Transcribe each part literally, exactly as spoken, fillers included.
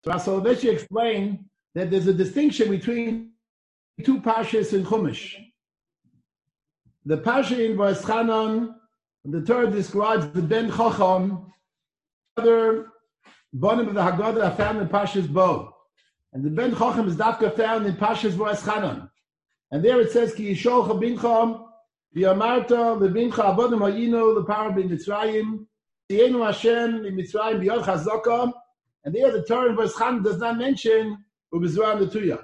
So Soloveitchik explained that there's a distinction between two pashas in Chumash. The pasha in Vayeschanan, the Torah describes the Ben Chacham, other bonim of the Haggadah are found in Pashas Bo. And the Ben Chacham is dafka found in Pashas Vayeschanan. And there it says, Ki yishol chabincham, v'yamarta, lebincha abodim ha'yino, lepara bin Mitzrayim, tienu Hashem, in Mitzrayim, b'yod chazaka. And there the Torah in Vayeschanan does not mention Ubezra Netuya.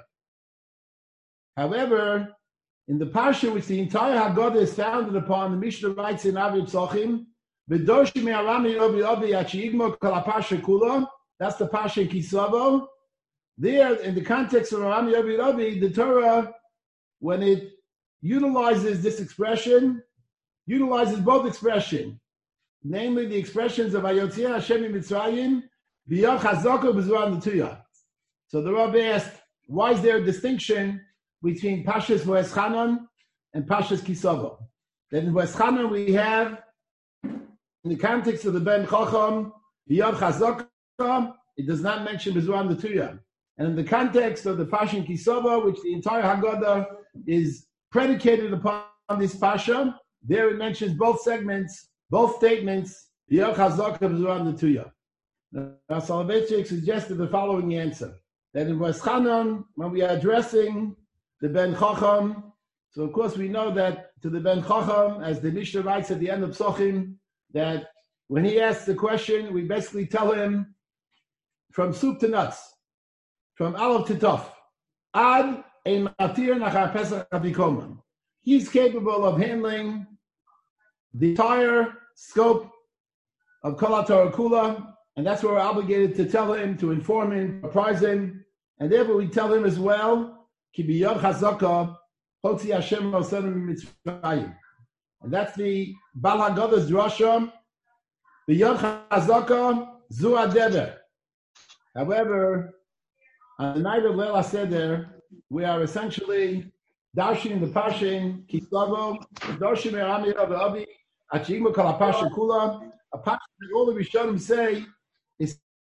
However, in the Parsha, which the entire Haggadah is founded upon, the Mishnah writes in Avi Psochim, V'doshi me'arami obi obi yachigmo kol ha-Parsha kula. That's the Parsha in Kisavo. There, in the context of Arami obi obi, the Torah, when it utilizes this expression, utilizes both expressions, namely the expressions of Ayotzei Hashem Mitzrayim, B'yod chazaka b'zura netuya. So the Rav asked, why is there a distinction between Pashas Vayeschanan and Pashas Kisavo? Then in Vayeschanan we have, in the context of the Ben Chacham, B'yod chazaka, it does not mention b'zura netuya. And in the context of the Pasha Kisavo, which the entire Haggadah is predicated upon this Pasha, there it mentions both segments, both statements, B'yod chazaka b'zura netuya. Now, Soloveitchik suggested the following answer, that in Vayeschanan, when we are addressing the Ben Chacham, so of course we know that to the Ben Chacham, as the Mishnah writes at the end of Psochim, that when he asks the question, we basically tell him from soup to nuts, from Aleph to Tov, Ad ein matir nachar Pesach Avikoman. He's capable of handling the entire scope of Kol HaTorah Kula, and that's what we're obligated to tell him, to inform him, apprise him, and therefore we tell him as well, Ki b'yod chazaka, hotzi Hashem osenim mitzrayim. And that's the Bal Haggadah's drasha, b'yod chazaka, zu adeber. However, on the night of Leil HaSeder, we are essentially dashing the Pashin, Kisavo, dashing Merami Rav Abi, Achigmo Kol HaPasha Kula, a Pasha that all the Rishonim say is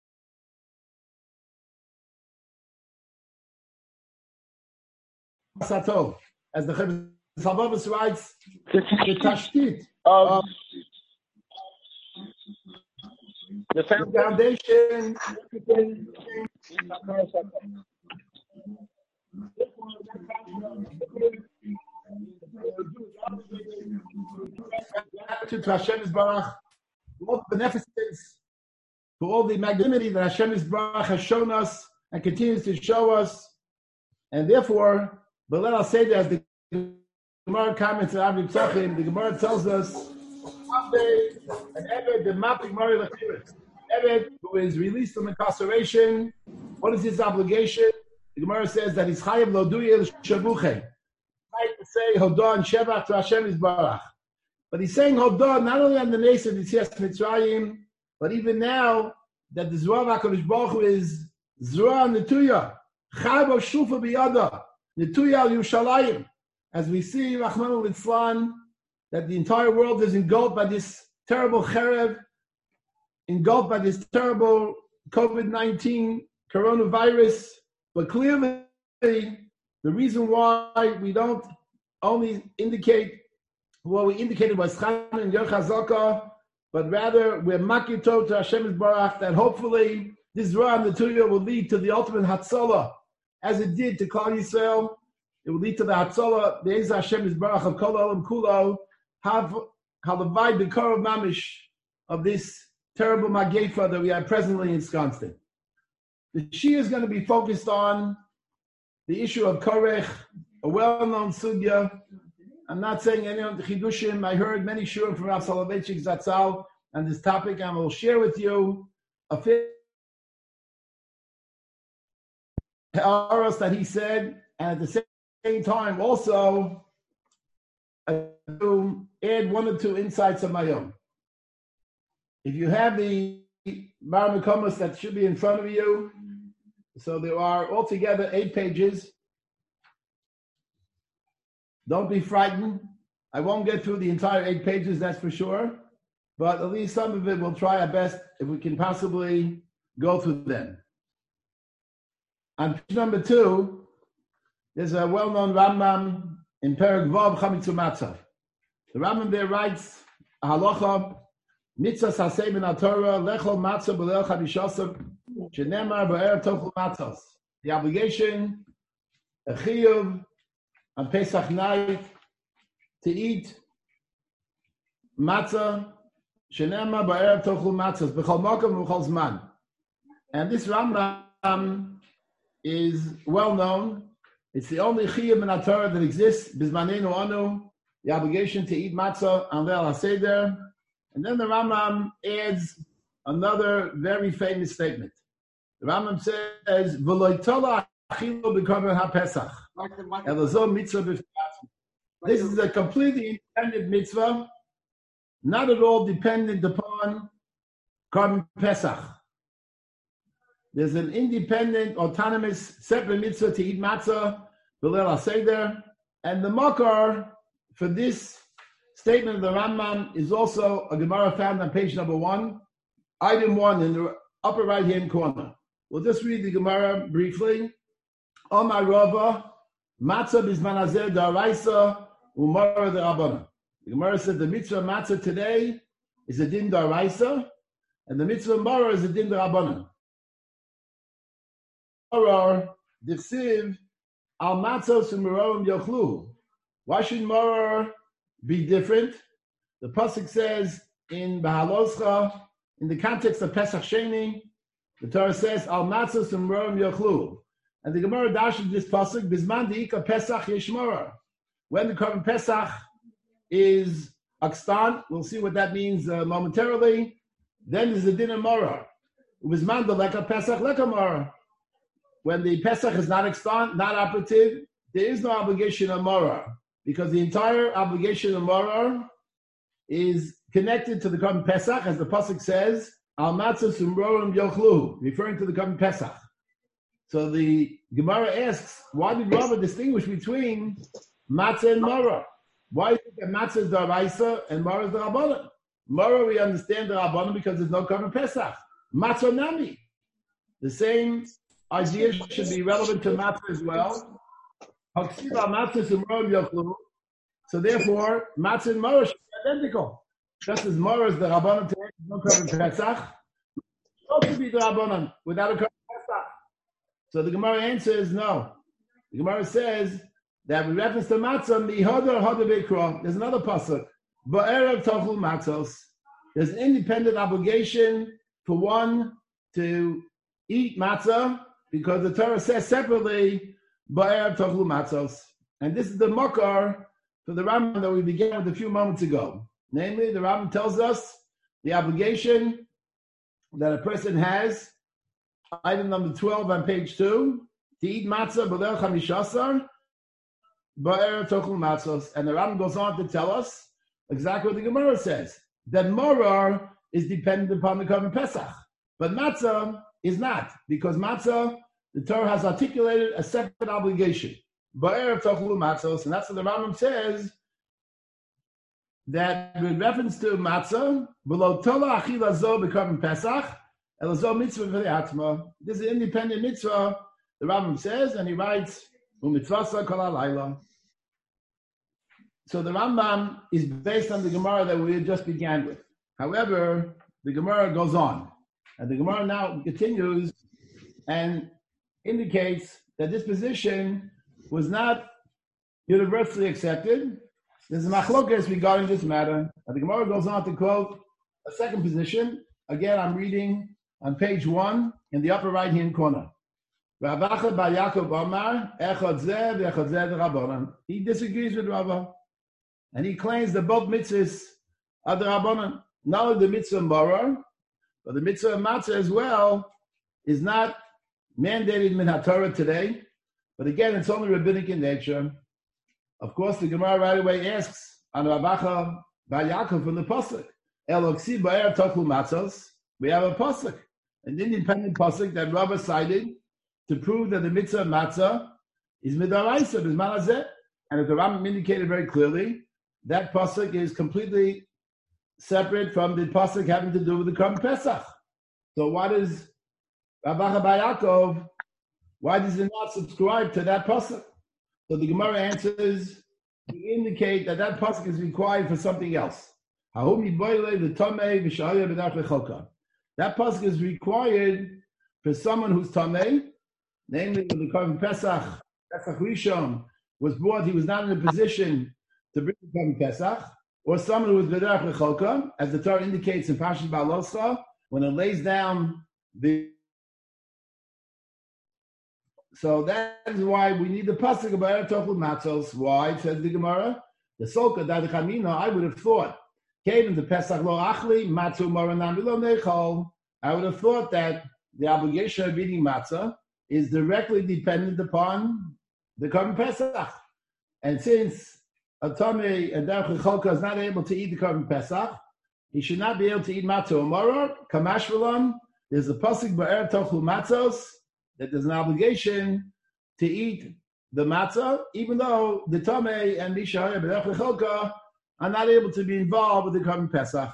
Sato, as the Chabad writes, the Tashtit of the foundation. To Hashem Yisbarach, for all the beneficence, for all the magnanimity that Hashem Yisbarach has shown us and continues to show us, and therefore, but let us say that as the Gemara comments in Avi Psochim, the Gemara tells us, an Eved, the Mapik Mari Lechiris, Eved, who is released from incarceration, what is his obligation? The Gemara says that he's Chayav Loduyel Shavuche. Right to say Hodah and Shevach to Hashem Yisbarach. But he's saying Hodah not only on the nation of Yitzias Mitzrayim, but even now that the Zruah HaKadosh Baruch Hu is Zruah Netuya, Chayv Shufa Biyada, Netuya Al Yerushalayim. As we see, Rahman al-Litzlan, that the entire world is engulfed by this terrible cherev, engulfed by this terrible COVID nineteen coronavirus. But clearly, the reason why we don't only indicate what we indicated was Chan and Yer Chazaka, but rather we're makito to Hashem Yisbarach, that hopefully this Ra and the Netuya will lead to the ultimate Hatzalah, as it did to Klal Yisrael. It will lead to the Hatzalah, the Be'ez Hashem Yisbarach of Kol Olam Kulo, have halavai the Korov Mamish of this terrible Magefa that we are presently ensconced in. The Shia is going to be focused on the issue of Korech, a well-known sugya. I'm not saying any of the Chidushim. I heard many shurim from Rav Soloveitchik Zatzal on this topic. I will share with you a few aros that he said, and at the same time also to add one or two insights of my own. If you have the Bar Mekomos that should be in front of you, so there are altogether eight pages. Don't be frightened. I won't get through the entire eight pages, that's for sure. But at least some of it we'll try our best if we can possibly go through them. On page number two, there's a well-known Rambam in Perek Vav Chamitzu Matzah. The Rambam there writes a halacha, mitzvah saseh min haTorah lechol matzah b'leil chamishasav shenemar b'erev tochel matzos. The obligation, a chiyuv on Pesach night to eat matzah shenemar b'erev tochel matzos b'chol makom v'chol zman. And this Rambam is well known. It's the only chiyuv in haTorah that exists. Bizmanenu anu, the obligation to eat matzah on Leil HaSeder. And then the Rambam adds another very famous statement. The Rambam says, "V'lo yitola achilo b'korban haPesach." Elazor mitzvah b'fnei atzmo. This is a completely independent mitzvah, not at all dependent upon korban Pesach. There's an independent, autonomous, separate mitzvah to eat matzah b'Leil HaSeder, and the makar for this statement of the Rambam is also a Gemara found on page number one, item one in the upper right-hand corner. We'll just read the Gemara briefly. Omar Rava, matzah bizman hazeh daraisa umara derabbanan. The Gemara said the mitzvah matzah today is a din daraisa, and the mitzvah mara is a din derabbanan. Mara difsiv al matzos u'merorim yochlu. Why should mara be different? The pasuk says in Bahaloscha, in the context of Pesach Sheni, the Torah says al matzos u'merorim yochlu, and the Gemara dashes this pasuk bizman deika Pesach yeshmara. When the korban Pesach is akstan, we'll see what that means uh, momentarily. Then there's a din of mara. Bizman deleka Pesach leka mara. When the Pesach is not akstan, not operative, there is no obligation of mara, because the entire obligation of Maror is connected to the Korban Pesach, as the pasuk says, Al matzah sumrorim yochlu, referring to the Korban Pesach. So the Gemara asks, why did Rava distinguish between matzah and Maror? Why is it that matzah is the Araisa and Maror is the Rabbanan? Maror we understand the Rabbanan because there's no Korban Pesach. Matzah nami. The same idea should be relevant to matzah as well. So therefore, matzah and maror should be identical. Just as maror is the rabbanan today, no korban Pesach, it also be the rabbanan without a korban Pesach. So the Gemara answers no. The Gemara says that with reference to matzah, mihoda hoda beikra. There's another pasuk. Ba'erev tochel matzos. There's an independent obligation for one to eat matzah because the Torah says separately. And this is the makar for the Rambam that we began with a few moments ago. Namely, the Rambam tells us the obligation that a person has, item number twelve on page two, to eat matzah b'leil chamishasar ba'erev tochel matzos. And the Rambam goes on to tell us exactly what the Gemara says, that morar is dependent upon the korban Pesach, but matzah is not, because matzah, the Torah has articulated a separate obligation. Ba'erev tochlu matzos, and that's what the Rambam says, that with reference to matzah, below tola achila zo b'korban Pesach, elazo mitzvah v'nei atzma. This is an independent mitzvah, the Rambam says, and he writes, u'mitzvasa kol halayla. So the Rambam is based on the Gemara that we just began with. However, the Gemara goes on, and the Gemara now continues and indicates that this position was not universally accepted. There's a machlokas regarding this matter. And the Gemara goes on to quote a second position. Again, I'm reading on page one in the upper right-hand corner. He disagrees with Rava, and he claims that both mitzvahs are the Rabbanan. Not only the mitzvah Maror, but the mitzvah of matzah as well is not mandated min haTorah today, but again, it's only rabbinic in nature. Of course, the Gemara right away asks on Ravacha Bar Yaakov from the pasuk, Eloksi ba'er tochlu matzos. We have a pasuk, an independent pasuk that Rava cited to prove that the mitzvah of matzah is midaraisa, bizman hazeh, and as the Rambam indicated very clearly, that pasuk is completely separate from the pasuk having to do with the korban Pesach. So, what is Ravacha Bar Yaakov Why does it not subscribe to that pasuk? So the Gemara answers to indicate that that pasuk is required for something else. That pasuk is required for someone who's tamei, namely when the Korban Pesach, Pesach Rishon, was brought, he was not in a position to bring the Korban Pesach, or someone who was B'derech L'Cholka, as the Torah indicates in Parashat Ba'aloscha, when it lays down the. So that is why we need the pasuk about Tochel Matzos. Why, says the Gemara? The Solka Dadichamina, I would have thought, came into Pesach Lo Achli, Matzu Moranam Lo Nechol. I would have thought that the obligation of eating matzah is directly dependent upon the Korban Pesach. And since a Tomei, a Derech Cholka, is not able to eat the Korban Pesach, he should not be able to eat matzah or moror. Kamash V'lon, there's a pasuk Ba'er Tochel Matzos, that there's an obligation to eat the matzah, even though the Tomei and Mishahaya B'derech Cholka are not able to be involved with the Korban Pesach.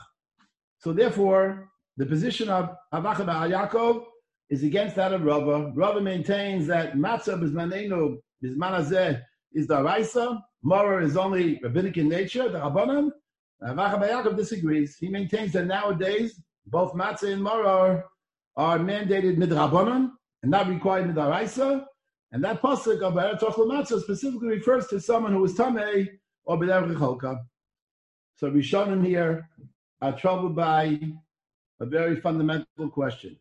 So therefore, the position of Havacha Bar Yaakov is against that of Rava. Rava maintains that matzah b'zmanenu b'zman hazeh is the Raisa, moror is only rabbinic in nature, the Rabbanan. Havacha Bar Yaakov disagrees. He maintains that nowadays both matzah and moror are mandated midrabanan and not required midaraisa. And that pasuk of Ba'er Tochel Matzah specifically refers to someone who is tamei or b'derech cholka. So Rishonim here are troubled by a very fundamental question.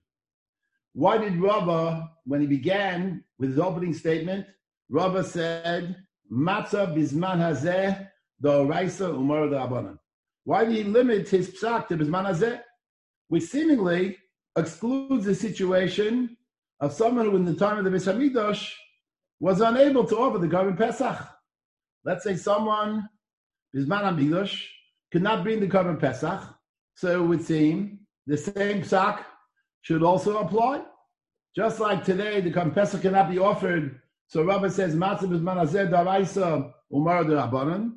Why did Rava, when he began with his opening statement, Rava said, Matzah bizman hazeh d'oraisa umar d'Rabbanan? Why did he limit his psak to bizman hazeh, which seemingly excludes the situation of someone who in the time of the Beis Hamikdash was unable to offer the Korban Pesach? Let's say someone, bizman Hamikdash, could not bring the Korban Pesach, so it would seem the same psak should also apply. Just like today, the Korban Pesach cannot be offered, so Rava says, Matzah b'zman hazeh d'oraisa umar d'Rabbanan.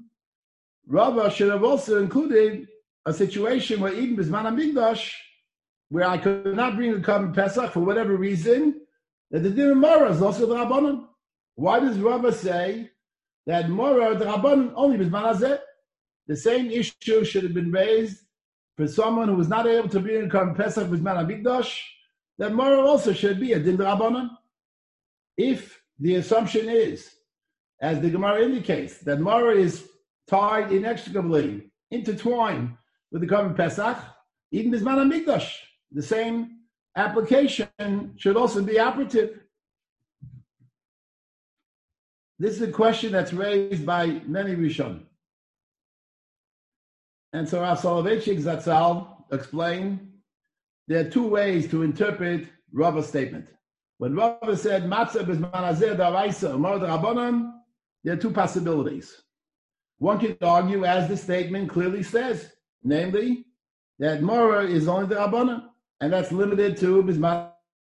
Rava should have also included a situation where even b'zman Hamikdash, where I could not bring the Korban Pesach for whatever reason, that the din of Morah is also the Rabbanan. Why does Rava say that Morah, the Rabbanan, only b'zman hazeh? The same issue should have been raised for someone who was not able to bring the Korban Pesach b'zman Hamikdash, that Morah also should be a din of Rabbanan. If the assumption is, as the Gemara indicates, that Morah is tied inextricably, intertwined with the Korban Pesach, even b'zman Hamikdash, the same application should also be operative. This is a question that's raised by many Rishonim. And so Rav Soloveitchik Zatzal explained there are two ways to interpret Rava's statement. When Rava said, Matzah b'zman hazeh d'oraisa umar d'Rabbanan, there are two possibilities. One could argue, as the statement clearly says, namely, that Morah is only the Rabbanan, and that's limited to Bisman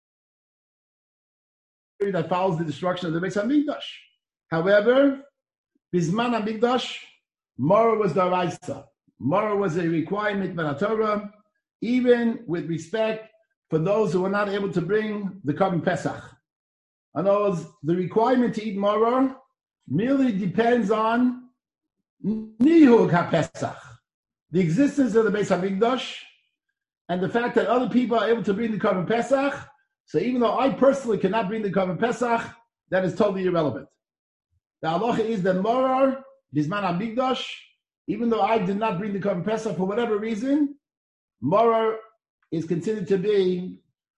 that follows the destruction of the Beis Hamikdash. However, Bisman Hamikdash, Morah was the Raisa. Morah was a requirement by the Torah, even with respect for those who were not able to bring the Korban Pesach. In other words, the requirement to eat Morah merely depends on Nihug HaPesach, the existence of the Beis Hamikdash, and the fact that other people are able to bring the Korban Pesach. So even though I personally cannot bring the Korban Pesach, that is totally irrelevant. The halacha is that Morah, Bisman Hamikdash, even though I did not bring the Korban Pesach for whatever reason, Morah is considered to be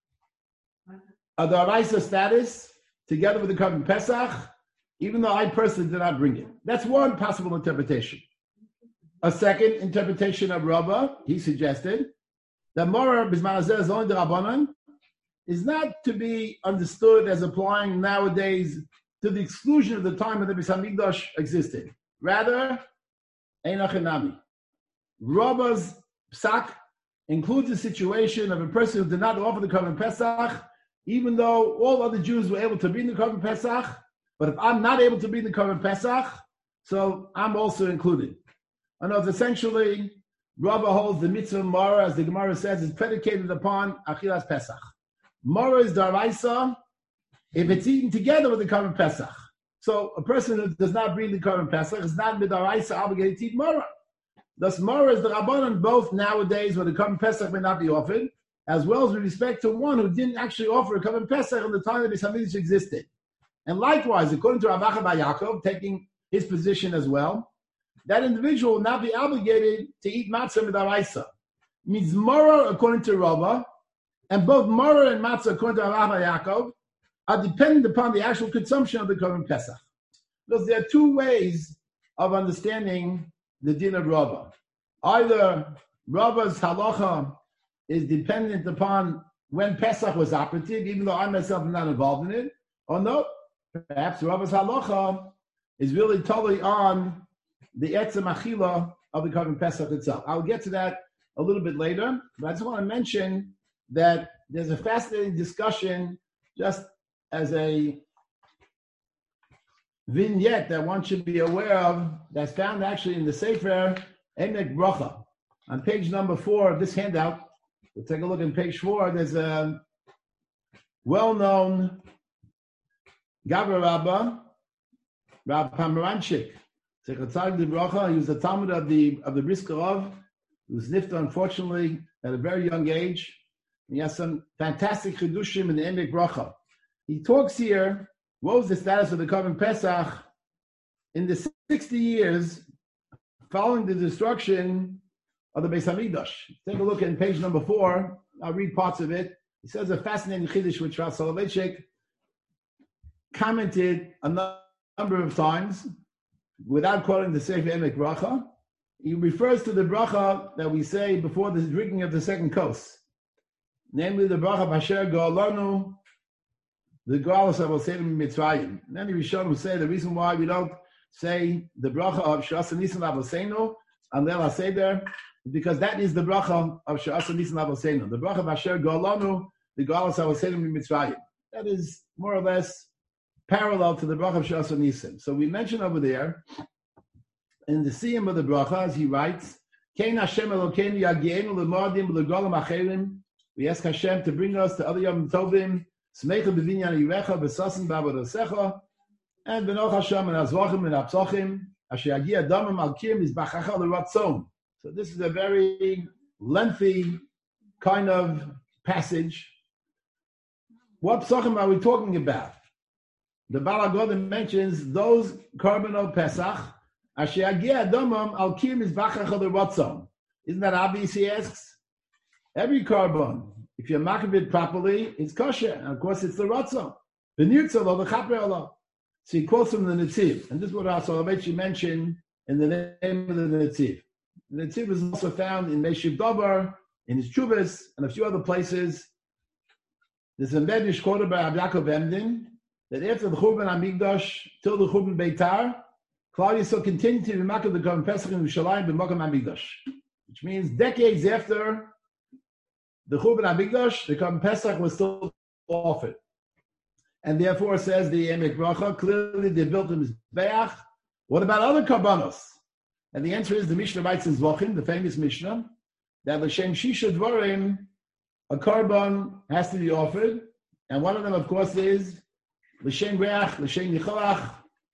a D'oraisa status together with the Korban Pesach, even though I personally did not bring it. That's one possible interpretation. A second interpretation of Rava, he suggested, that Morah Bisman hazeh is only the Rabbanan, is not to be understood as applying nowadays to the exclusion of the time when the Beis Hamikdash existed. Rather, Einach Enami. Rava's psak includes the situation of a person who did not offer the Korban Pesach, even though all other Jews were able to bring the Korban Pesach. But if I'm not able to bring the Korban Pesach, so I'm also included. I know essentially, Rava holds the mitzvah of Morah, as the Gemara says, is predicated upon Achilas Pesach. Morah is D'oraisa, if it's eaten together with the Korban Pesach. So a person who does not bring the Korban Pesach is not midaraisa obligated to eat Mara. Thus, Mara is the Rabbanan both nowadays where the Korban Pesach may not be offered, as well as with respect to one who didn't actually offer a Korban Pesach in the time that the Beis Hamikdash existed. And likewise, according to Rav Acha bar Yaakov, taking his position as well, that individual will not be obligated to eat matzah midaraisa. Means Mara according to Rava, and both Mara and matzah according to Rav Acha bar Yaakov are dependent upon the actual consumption of the Korban Pesach. Because there are two ways of understanding the din of Rava. Either Rava's halacha is dependent upon when Pesach was operative, even though I myself am not involved in it, or no, perhaps Rava's halacha is really totally on the etzem achila of the Korban Pesach itself. I'll get to that a little bit later, but I just want to mention that there's a fascinating discussion just as a vignette that one should be aware of that's found actually in the Sefer Emek Bracha. On page number four of this handout, we'll take a look at page four, there's a well-known Gabra Rabbah, Rav Pomeranchik. He was the Talmud of the of the Brisker Rav. He was nifta, unfortunately, at a very young age. He has some fantastic chidushim in the Emek Bracha. He talks here, what was the status of the Korban Pesach in the sixty years following the destruction of the Beis Hamikdash. Take a look at page number four. I'll read parts of it. He says a fascinating chiddush which Rav Soloveitchik commented a number of times without quoting the Sefer Emek Bracha. He refers to the bracha that we say before the drinking of the second kos, namely the bracha Basher Go'alanu, the Go'alos Avoseinu Mitzrayim. And then the Rishonim say the reason why we don't say the bracha of She'asa Nisan Avoseinu on Leil HaSeder is because that is the bracha of She'asa Nisan Avoseinu. The bracha Basher Go'alanu, the Go'alos Avoseinu Mitzrayim. That is more or less parallel to the bracha of She'asa Nisan. So we mentioned over there in the siyum of the bracha, as he writes, Kein Hashem Elokeinu Yagienu L'Modim L'Golam Acherim. We ask Hashem to bring us to other Yom Tovim, Smecha B'Vinyan Yirecha B'Sasin B'Avodosecha, and B'Noch Hashem and Azvachim and Apsochim, Asher Yagia Damim Al Kirim Yizbachacha L'Ratzon. So this is a very lengthy kind of passage. What Psochim are we talking about? The Baal HaGodim mentions those Korbanot Pesach, Asher Yagia Damim Al Kirim Yizbachacha L'Ratzon. Isn't that obvious, he asks? Every korban, if you makriv it properly, it's kosher. And of course, it's the ratzon. The nirtzah or the chaper Allah. So he quotes from the Netziv. And this is what Rav Soloveitchik mentioned in the name of the Netziv. The Netziv is also found in Meshiv Dobar, in his Chuvas, and a few other places. There's a Medrash quoted by Rabbi Yaakov Emden that after the Churban Hamikdash till the Churban Beitar, Klal Yisrael continued to be makriv the Korban Pesach in Yerushalayim b'Mokom Hamikdash, which means decades after the Churban Hamikdash, the Korban Pesach was still offered. And therefore, says the Emek Bracha, clearly they built a Mizbeach. What about other Karbanos? And the answer is the Mishnah writes in Zvachim, the famous Mishnah, that L'Shem Shisha Dvarim, a Karban has to be offered. And one of them, of course, is L'Shem Reach, L'Shem Nicholach.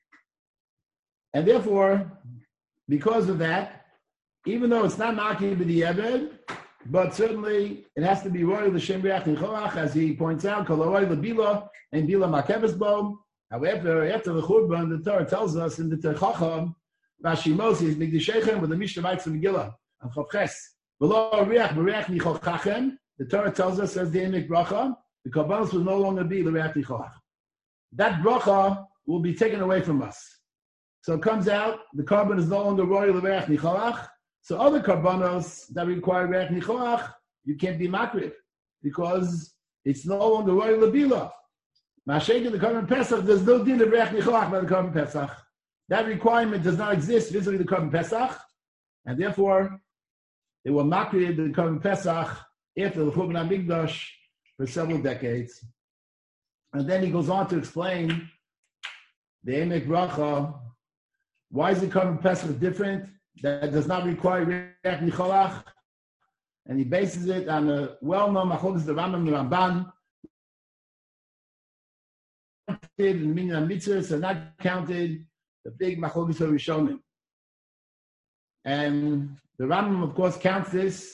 And therefore, because of that, even though it's not Maki B'Di'eved, but certainly it has to be royal l'shem reach nicholach, as he points out, koloroi lebila and bila makeves bo. However, after the Churban, the Torah tells us in the Terchacham, Rashi Moses Migdashechem, with the Mishnah writes in Megillah and Chavches, v'lo reach b'reach nicholchachem. The Torah tells us, says the Emek Bracha, the Korbanos will no longer be l'reach nicholach. That bracha will be taken away from us. So it comes out the korban is no longer royal l'reach nicholach. So other karbanos that require reach nichoach, you can't be makriv because it's no longer royal labila. Mashayk in the Korban Pesach, there's no din of reach nichoach by the Korban Pesach. That requirement does not exist vis-a-vis the Korban Pesach, and therefore they were makriv the Korban Pesach after the Churban Hamikdash for several decades. And then he goes on to explain the Emek Bracha. Why is the Korban Pesach different? That does not require reach nicholach, and he bases it on a well-known machlokes the Rambam and Ramban and minyan mitzvahs are not counted. The big machlokes rishonim, and the Rambam, of course, counts this.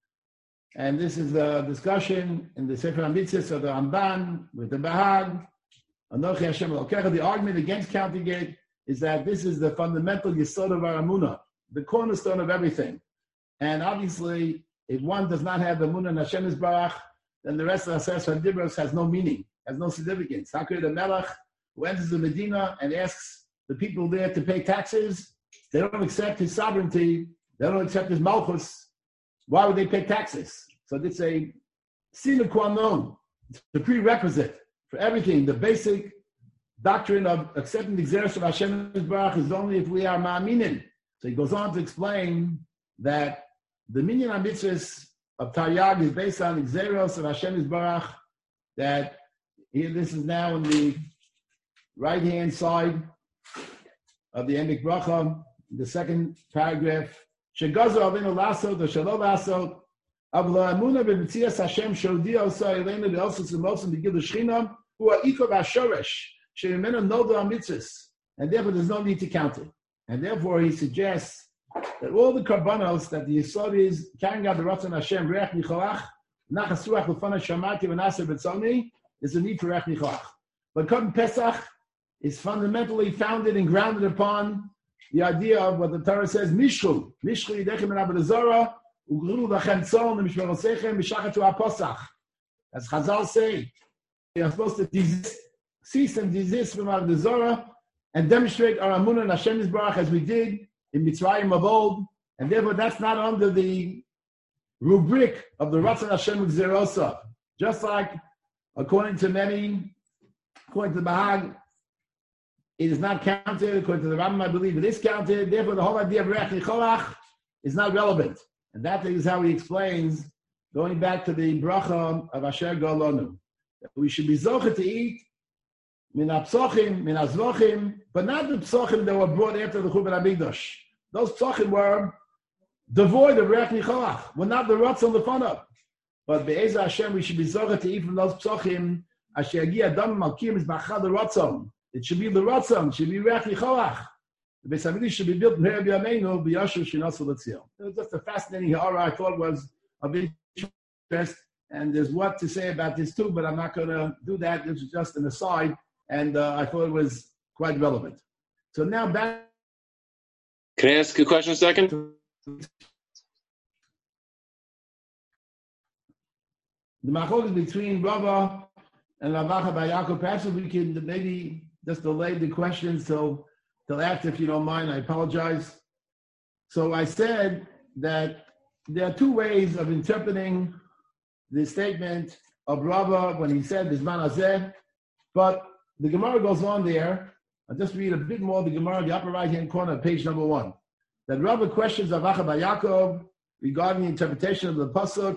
And this is a discussion in the Sefer HaMitzvos of the Ramban with the Bahag. Anochi Hashem Elokecha. The argument against counting it is that this is the fundamental yesod of our Amunah, the cornerstone of everything. And obviously, if one does not have the Amunah and Hashem Yisbarach, then the rest of the Aseret HaDibros has no meaning, has no significance. How could a Melech who enters the Medina and asks the people there to pay taxes, they don't accept his sovereignty, they don't accept his Malchus, why would they pay taxes? So it's a sine qua non, the prerequisite for everything. The basic doctrine of accepting the Xeris of Hashem Yisbarach is only if we are ma'aminin. So he goes on to explain that the minyan HaMitzvos of Taryag is based on Xeris of Hashem Yisbarach, that here this is now on the right-hand side of the Emek Bracha, the second paragraph. Shegazer Avinu Lasot or Shalom Lasot, Avla Amuna b'Mitzias Hashem Shodia Osa Elena Be'Osos L'Mosim B'Gil Shchina Hu Ha'ikor V'Ashoresh She'Mimenu Noda HaMitzvos, and therefore there's no need to count it. And therefore he suggests that all the karbanos that the Yisod is carrying out the Ratzon Hashem Reach Nichoach Nachas Ruach L'Fana Shamati V'Naser B'Tzoni, there's a need for Reach Nichoach. But Korban Pesach is fundamentally founded and grounded upon the idea of what the Torah says, Mishchu, Mishchu Yidechem and Avodah Zarah, Ugru Lachem Tzon, and Mishmerosechem, Mishachat HaPosach. As Chazal say, we are supposed to desist, cease and desist from Avodah Zarah and demonstrate our Amunah and Hashem Yisbarach as we did in Mitzrayim of old, and therefore that's not under the rubric of the Ratzon Hashem Gzerosav. Just like, according to many, according to the Bahag, it is not counted. According to the Rambam, I believe it is counted. Therefore, the whole idea of Reach Nicholach is not relevant. And that is how he explains, going back to the bracha of Asher Golonu. We should be zocher to eat min ha-psochim, min ha-zvochim, but not the psochim that were brought after the Churban HaMikdash. Those psochim were devoid of Reach Nicholach, were not the Ratzon Lefanah. But Be'ezah Hashem, we should be zocher to eat from those psochim, Asher Yagi Adam Malkim is Bachad Ratzon. It should be the Ratzon, it should be Reach Nicholach. The Beis HaMikdash should be built in Hereb Yameinu, B'Yashu Shinasu L'Tzion. It was just a fascinating ha'ara I thought was of interest, and there's what to say about this too, but I'm not going to do that. This is just an aside, and uh, I thought it was quite relevant. So now back. Can I ask a question a second? The machlokes between Rava and Rav Acha bar Yaakov, perhaps if we can maybe just delay the questions till, till after, if you don't mind. I apologize. So I said that there are two ways of interpreting the statement of Rava when he said Bizman Hazeh, but the Gemara goes on there. I'll just read a bit more of the Gemara, the upper right-hand corner, page number one. That Rava questions Rav Acha bar Yaakov regarding the interpretation of the pasuk.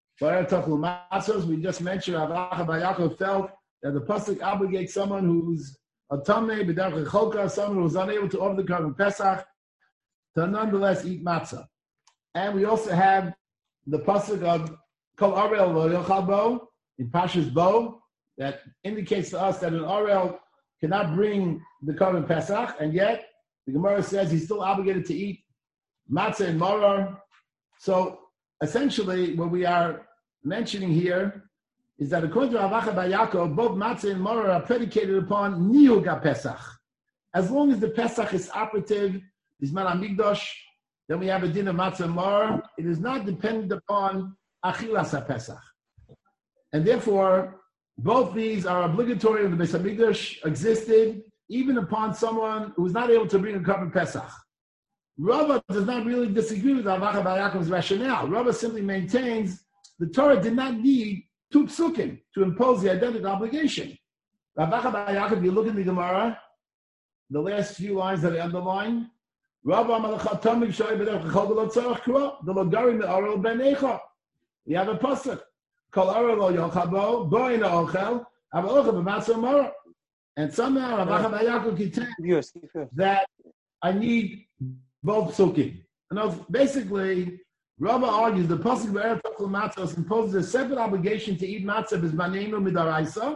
We just mentioned Rav Acha bar Yaakov felt that the pasuk obligates someone who's a tamei b'derech cholka, someone who's unable to offer the korban Pesach, to nonetheless eat matzah. And we also have the pasuk of Kol Arel Lo Yochal Bo in Pashas Bo that indicates to us that an Arel cannot bring the korban Pesach, and yet the Gemara says he's still obligated to eat matzah and maror. So essentially, what we are mentioning here is that according to Rav Acha bar Yaakov, both matzah and maror are predicated upon niyug Pesach. As long as the Pesach is operative, Bizman HaMikdash, then we have a din of matzah and maror. It is not dependent upon achilas HaPesach. And therefore, both these are obligatory when the Beis HaMikdash existed, even upon someone who is not able to bring a korban Pesach. Rava does not really disagree with Rav Acha bar Yaakov's rationale. Rava simply maintains the Torah did not need two psukim to impose the identical obligation. Rav Acha bar Yaakov, if you look in the Gemara, the last few lines that I underline, Rava Malachat Tamig Shoy B'Derech Chol V'Lo Tzorach Kro, the Logari Me'orel Ben Eicha. We have a pasuk. Kol Orel Lo Yochal Bo, Bo Ina Ochel, Ava Ochel B'Matzah Maror. And somehow Rav Acha bar Yaakov contends that I need both psukim. And basically, Rava argues the pasuk be'erev tachol matzos imposes a separate obligation to eat matzah b'zmanenu midaraisa,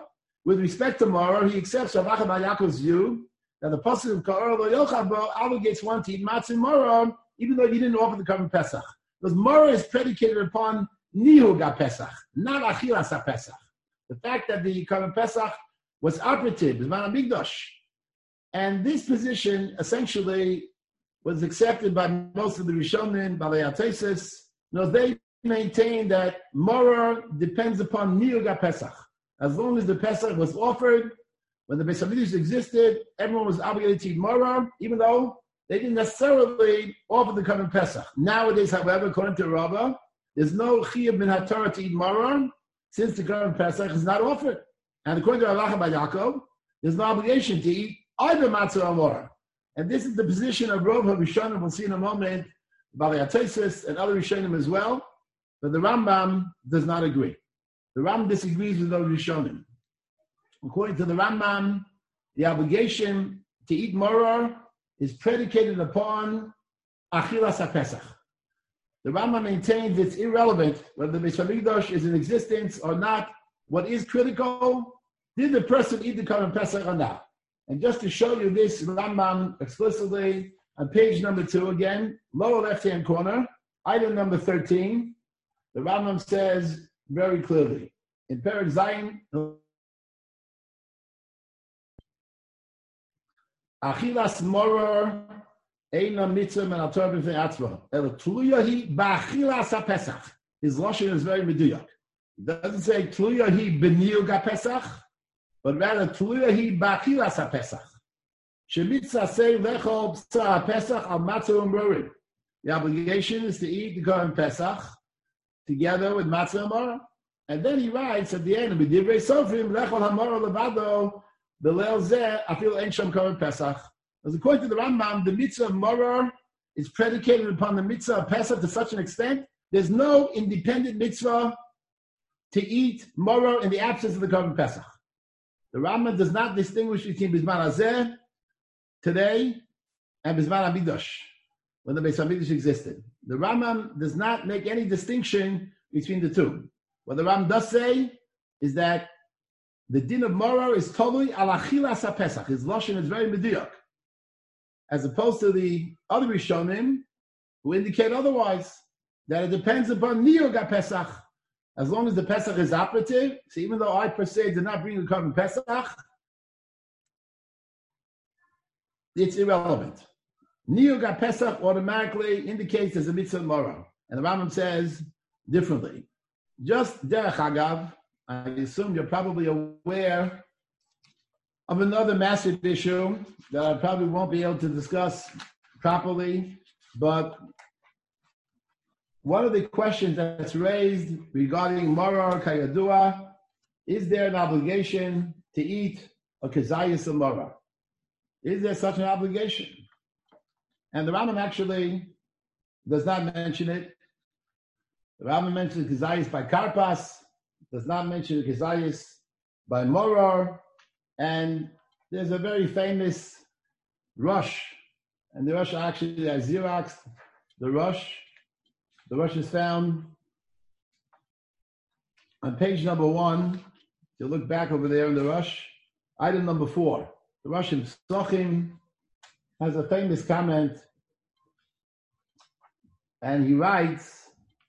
with respect to Moror, he accepts Rav Acha bar Yaakov's view that the pasuk of Ka'or Lo Yochal Bo obligates one to eat matzah in Moror, even though he didn't offer the Korban Pesach. Because Moror is predicated upon Nihug Pesach, not Achilas Pesach. The fact that the Korban Pesach was operative, B'zman HaMikdash. And this position essentially was accepted by most of the Rishonim, Balei HaTosfos. No, they maintain that Moror depends upon Nihug Pesach. As long as the Pesach was offered, when the Beis Hamikdash existed, everyone was obligated to eat Moror, even though they didn't necessarily offer the Korban Pesach. Nowadays, however, according to Rava, there's no Chiyuv min HaTorah to eat Moror, since the Korban Pesach is not offered. And according to Rav Acha bar Yaakov, there's no obligation to eat either matzah or Moror. And this is the position of Rov HaRishonim, we'll see in a moment, Balei HaTosfos and other Rishonim as well, but the Rambam does not agree. The Rambam disagrees with those Rishonim. According to the Rambam, the obligation to eat Moror is predicated upon Achilas HaPesach. The Rambam maintains it's irrelevant whether the Beis Hamikdash is in existence or not. What is critical, did the person eat the Korban Pesach or not? And just to show you this, Rambam explicitly, on page number two again, lower left-hand corner, item number thirteen, the Rambam says very clearly, in Perek Zayin, Achilas Moror Eina Mitzvah Men Al Torah B'Fnei Atzma El Tluyahi Ba'Achilas HaPesach. His lashon is very meduyok. It doesn't say Tluyahi B'Niyug HaPesach, but rather Tluyahi Ba'Achilas HaPesach. Shemitzah Sei Lechol B'Tzah HaPesach Al Matzah U'Mrorim. The obligation is to eat the Korban Pesach together with Matzah and Moror. And then he writes at the end, B'Divrei Sofrim Lechol HaMoror Levado B'Leil Zeh Afil Ein Sham Korban Pesach. As according to the Rambam, the mitzvah of Moror is predicated upon the mitzvah of Pesach to such an extent, there's no independent mitzvah to eat Moror in the absence of the Korban Pesach. The Rambam does not distinguish between Bizman Hazeh, today, and Bizman HaMikdash, when the Beis HaMikdash existed. The Rambam does not make any distinction between the two. What the Rambam does say is that the din of Moror is totally al achilas ha-Pesach. His lashon is very meduyok, as opposed to the other Rishonim who indicate otherwise, that it depends upon niyug ha-Pesach. As long as the Pesach is operative, so even though I per se did not bring the Korban Pesach, it's irrelevant. Niyug ha-Pesach automatically indicates there's a mitzvah Moror. And the Rambam says differently. Just derech agav, I assume you're probably aware of another massive issue that I probably won't be able to discuss properly, but one of the questions that's raised regarding Moror Kayadua, is there an obligation to eat a Kazayas of Moror? Is there such an obligation? And the Rambam actually does not mention it. The Rambam mentions Kazayas by Karpas, does not mention Kazayas by Moror, and there's a very famous Rosh, and the Rosh actually has Xerox, the Rosh. The Rosh is found on page number one. You look back over there in the Rosh, item number four. The Rosh in Psachim has a famous comment, and he writes,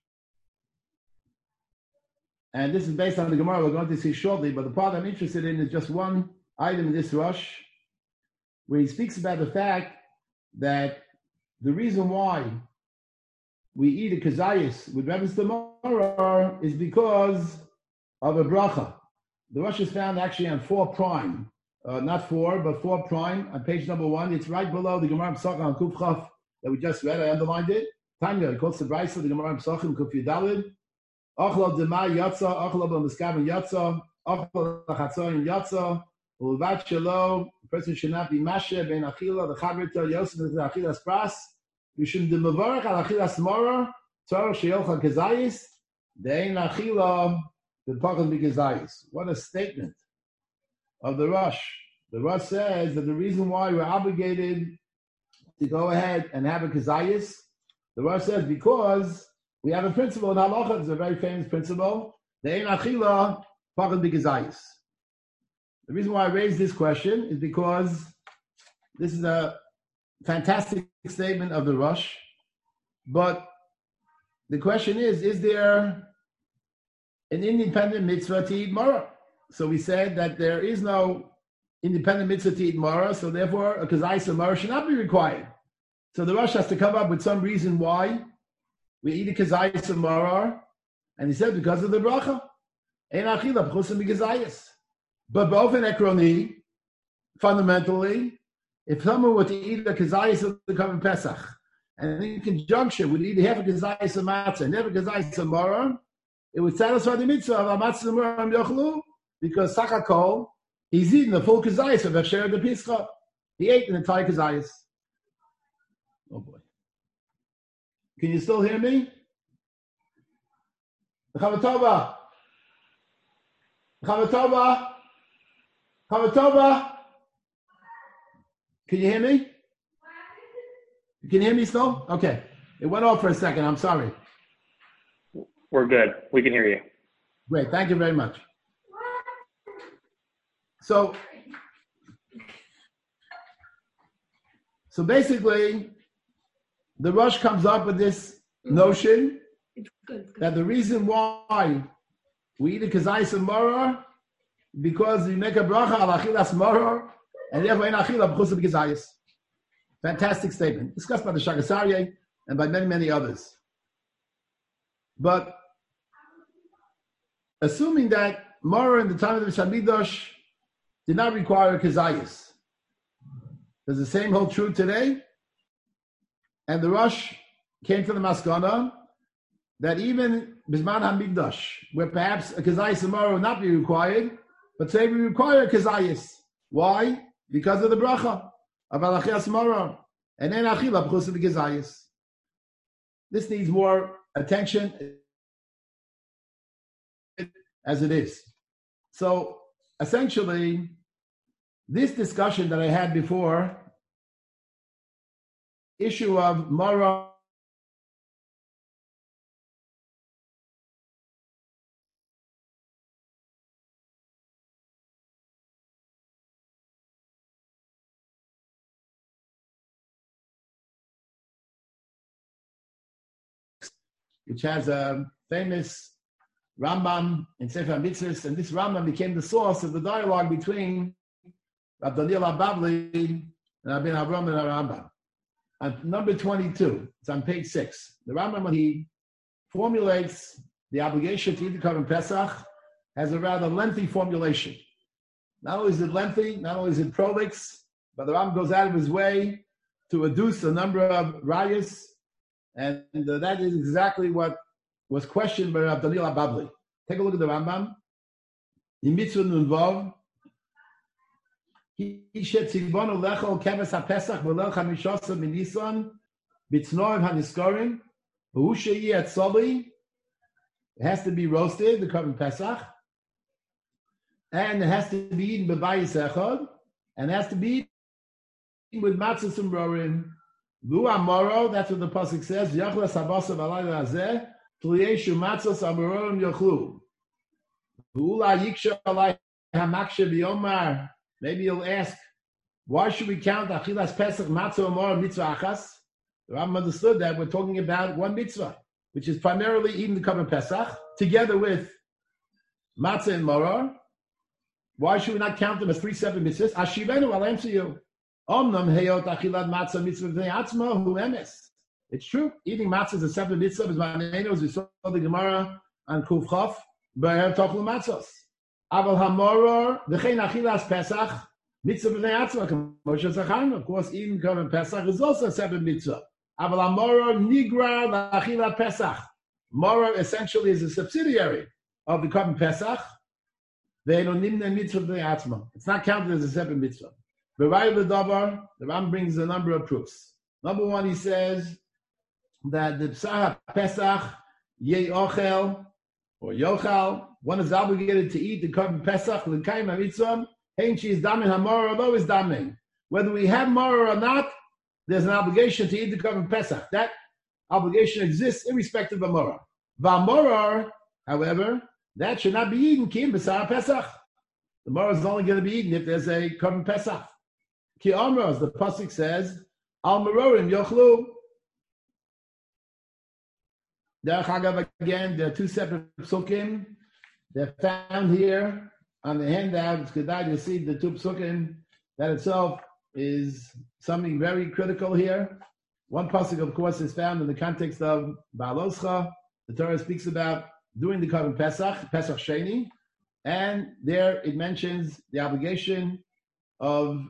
and this is based on the Gemara we're going to see shortly, but the part I'm interested in is just one item in this Rosh, where he speaks about the fact that the reason why we eat a kazayis with reference to Moror is because of a bracha. The Rosh is found actually on four prime, uh, not four, but four prime on page number one. It's right below the Gemara Pesachim on Kuf Chaf that we just read. I underlined it. Tanya, it calls the Brisa, the Gemara Pesachim Kuf Yudalid. Achla Dema Yatza, Achla B'Miskaven Yatza, Achla Chatzoyin Yatza, Ulevat Shelo. The person should not be Mashe Ben Achila, the Chavrita Yosef is the Achilas Pras. You should be Mevarach al Achilas Moror, Torah Sheyochal Kazayis, Dein Achila, the Pachal B'Kazayis. What a statement of the Rosh. The Rosh says that the reason why we're obligated to go ahead and have a Kazayis, the Rosh says because we have a principle in Halacha, it's a very famous principle, Dein Achila, Pachal B'Kazayis. The reason why I raised this question is because this is a fantastic statement of the Rosh, but the question is, is there an independent mitzvah to eat maror? So we said that there is no independent mitzvah to eat maror, so therefore a kazayis maror should not be required. So the Rosh has to come up with some reason why we eat a kazayis maror, and he said because of the bracha. Ein achila b'chusim b'kazayis. But bofen ekroni, fundamentally, if someone were to eat a kazayis of the Korban Pesach, and in conjunction would eat half a kazayis of matzah and half a kazayis of maror, it would satisfy the mitzvah of matzah and maror yochlu, because sakakol, he's eating the full kazayis of Hechsher de Pischa. He ate an entire kazayis. Oh boy. Can you still hear me? Chavatova. Chavatova. Chavatova. Can you hear me? You can hear me still? Okay. It went off for a second. I'm sorry. We're good. We can hear you. Great. Thank you very much. So, so basically, the Rosh comes up with this notion that the reason why we eat a kazayis and maror because we make a bracha al achilas maror and therefore in achila b'chus b'kazayis. Fantastic statement, discussed by the Shagas Aryeh and by many, many others. But assuming that maror in the time of the Beis Hamikdash did not require a kazayis, does the same hold true today? And the Rosh came to the maskana that even Bisman HaMikdash, where perhaps a kazayis and maror would not be required, but say we require a kazayis. Why? Because of the bracha of alachias maror, and then achila b'chus b'kazayis. This needs more attention as it is. So essentially, this discussion that I had before, issue of maror which has a famous Rambam in Sefer Mitzvos, and this Rambam became the source of the dialogue between Rab Daniel Abavli and Rabbi Avram and Rambam. At number twenty-two, it's on page six. The Rambam, when he formulates the obligation to eat the Korban Pesach, has a rather lengthy formulation. Not only is it lengthy, not only is it prolix, but the Rambam goes out of his way to adduce a number of rayas. And uh, that is exactly what was questioned by Rav Daniel Abavli. Take a look at the Rambam. In Mitzvah Nunvav, he shed tzivonu lechol keves haPesach v'lel chamishosa minisan b'tznoim haniskorim v'hu sheyi etzoli. It has to be roasted, the Korban Pesach, and it has to be eaten b'bayis echad, and it has to be eaten with matzah and brorim. Lu amoro, that's what the pasuk says. Yachlas habasav alayla hazeh tliyeshu matzos amorim yochlu. V'ula yiksha alay hamaksha b'yomar. Maybe you'll ask, why should we count achilas pesach matzah amor mitzvah achas? The Rambam understood that we're talking about one mitzvah, which is primarily eating the Korban Pesach together with matzah and maror. Why should we not count them as three separate mitzvahs? Ashivenu, I'll answer you. It's true. Eating matzah is a separate mitzvah. As we saw the Gemara on Kuf Chaf, B'er Tochlu Matzos. Aval Hamoror V'chein Achilas Pesach Mitzvah B'nei Atzma. Moshe Zacharna. Of course, eating Korban Pesach is also a separate mitzvah. Aval Hamoror Nigra L'Achila Pesach. Moror essentially is a subsidiary of the Korban Pesach. Ve'eno Nimne Mitzvah B'nei Atzma. It's not counted as a separate mitzvah. The Ram brings a number of proofs. Number one, he says that the Psach Pesach, Yei Ochel, or Yochal, one is obligated to eat the Korban Pesach, L'Kayim HaMitzvah, Hein She's Damin HaMoror, although it's Damin. Whether we have Moror or not, there's an obligation to eat the Korban Pesach. That obligation exists irrespective of Moror. V'Moror, however, that should not be eaten, Kim B'Sar Pesach. The maror is only going to be eaten if there's a korban pesach. Ki amros, the pasuk says, al marorim yochlu. Derech Hagav, again, there are two separate psukim. They're found here on the handout. It's good to see the two psukim. That itself is something very critical here. One pasuk, of course, is found in the context of Baaloscha. The Torah speaks about doing the korban pesach, Pesach Sheni, and there it mentions the obligation of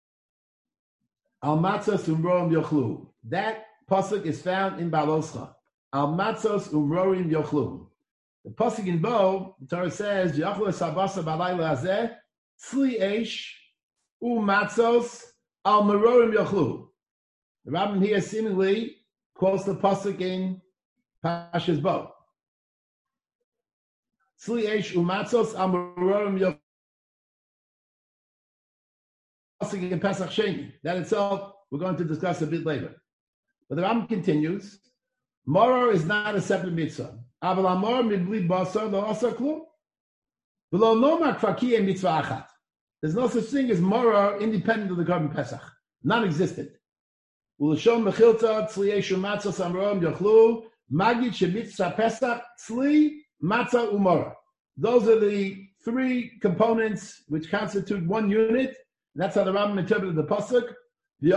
al matzos umrorim yochlu. That pasuk is found in Baaloscha. Al matzos umrorim yochlu. The pasuk in Bo, the Torah says, "Yochlu sabasa balayla hazeh tzli eish umatzos al merorim yochlu." The Rabbin here seemingly quotes the pasuk in Pashas Bo. Tzli eish umatzos al merorim yochlu. Pasuk in Pesach Sheni. That itself we're going to discuss a bit later. But the Rabbin continues. Maror is not a separate mitzvah. There's no such thing as maror independent of the korban pesach, non-existent. Those are the three components which constitute one unit. That's how the Rambam interpreted the pasuk. The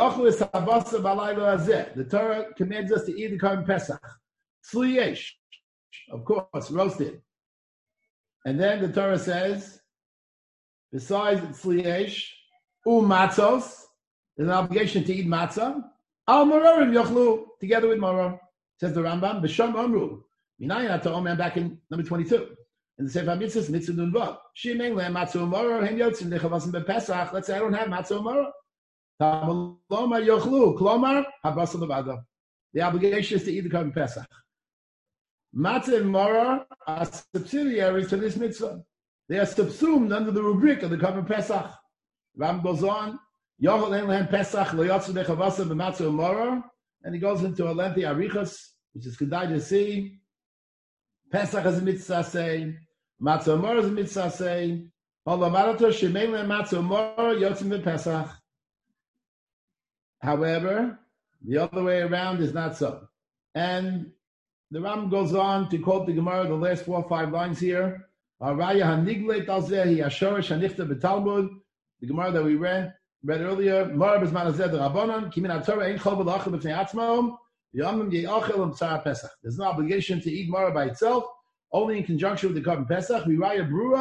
Torah commands us to eat the korban pesach. Tzli yesh, of course, roasted. And then the Torah says, besides tzli yesh, umatzos, there's an obligation to eat matzah. Al marorim yochlu, together with maror. Says the Rambam, b'sham amru. Minayin ata omer, back in number twenty-two. In the Sefer HaMitzvos, mitzvah nun vav. Shimeng lehem matzah u'maror, hem yotzim lechavasim b'pesach. Let's say I don't have matzah u'maror. The obligation is to eat the korban pesach. Matzah and maror are subsidiaries to this mitzvah. They are subsumed under the rubric of the korban pesach. Ram goes on, and he goes into a lengthy arichas, which is kedai to see. Pesach is a mitzvah say, matzah maror is a mitzvah say. However, the other way around is not so. And the Ram goes on to quote the Gemara, the last four or five lines here. The Gemara that we read, read earlier, there's no obligation to eat Maror by itself, only in conjunction with the korban pesach. So now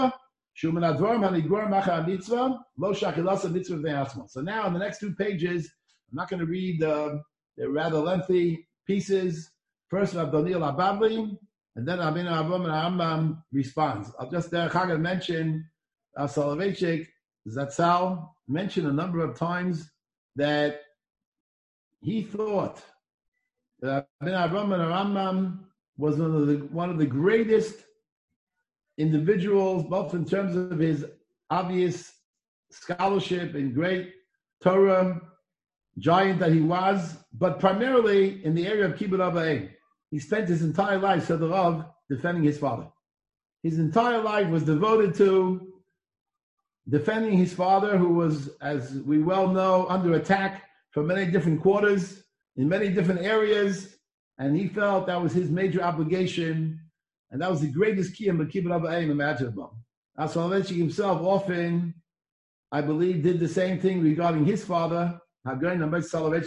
in the next two pages, I'm not going to read uh, the rather lengthy pieces. First, Rav Daniel Abavli, and then Rabbeinu Avram and Rambam responds. I'll just uh, mention uh, Soloveitchik Zatzal mentioned a number of times that he thought that Rabbeinu Avram and Rambam was one of the one of the greatest individuals, both in terms of his obvious scholarship and great Torah giant that he was, but primarily in the area of Kibbud Av V'Em. He spent his entire life, said the Rav, defending his father. His entire life was devoted to defending his father, who was, as we well know, under attack from many different quarters, in many different areas, and he felt that was his major obligation, and that was the greatest kiyum of Kibbud Av V'Em imaginable. Soloveitchik himself often, I believe, did the same thing regarding his father, Whenever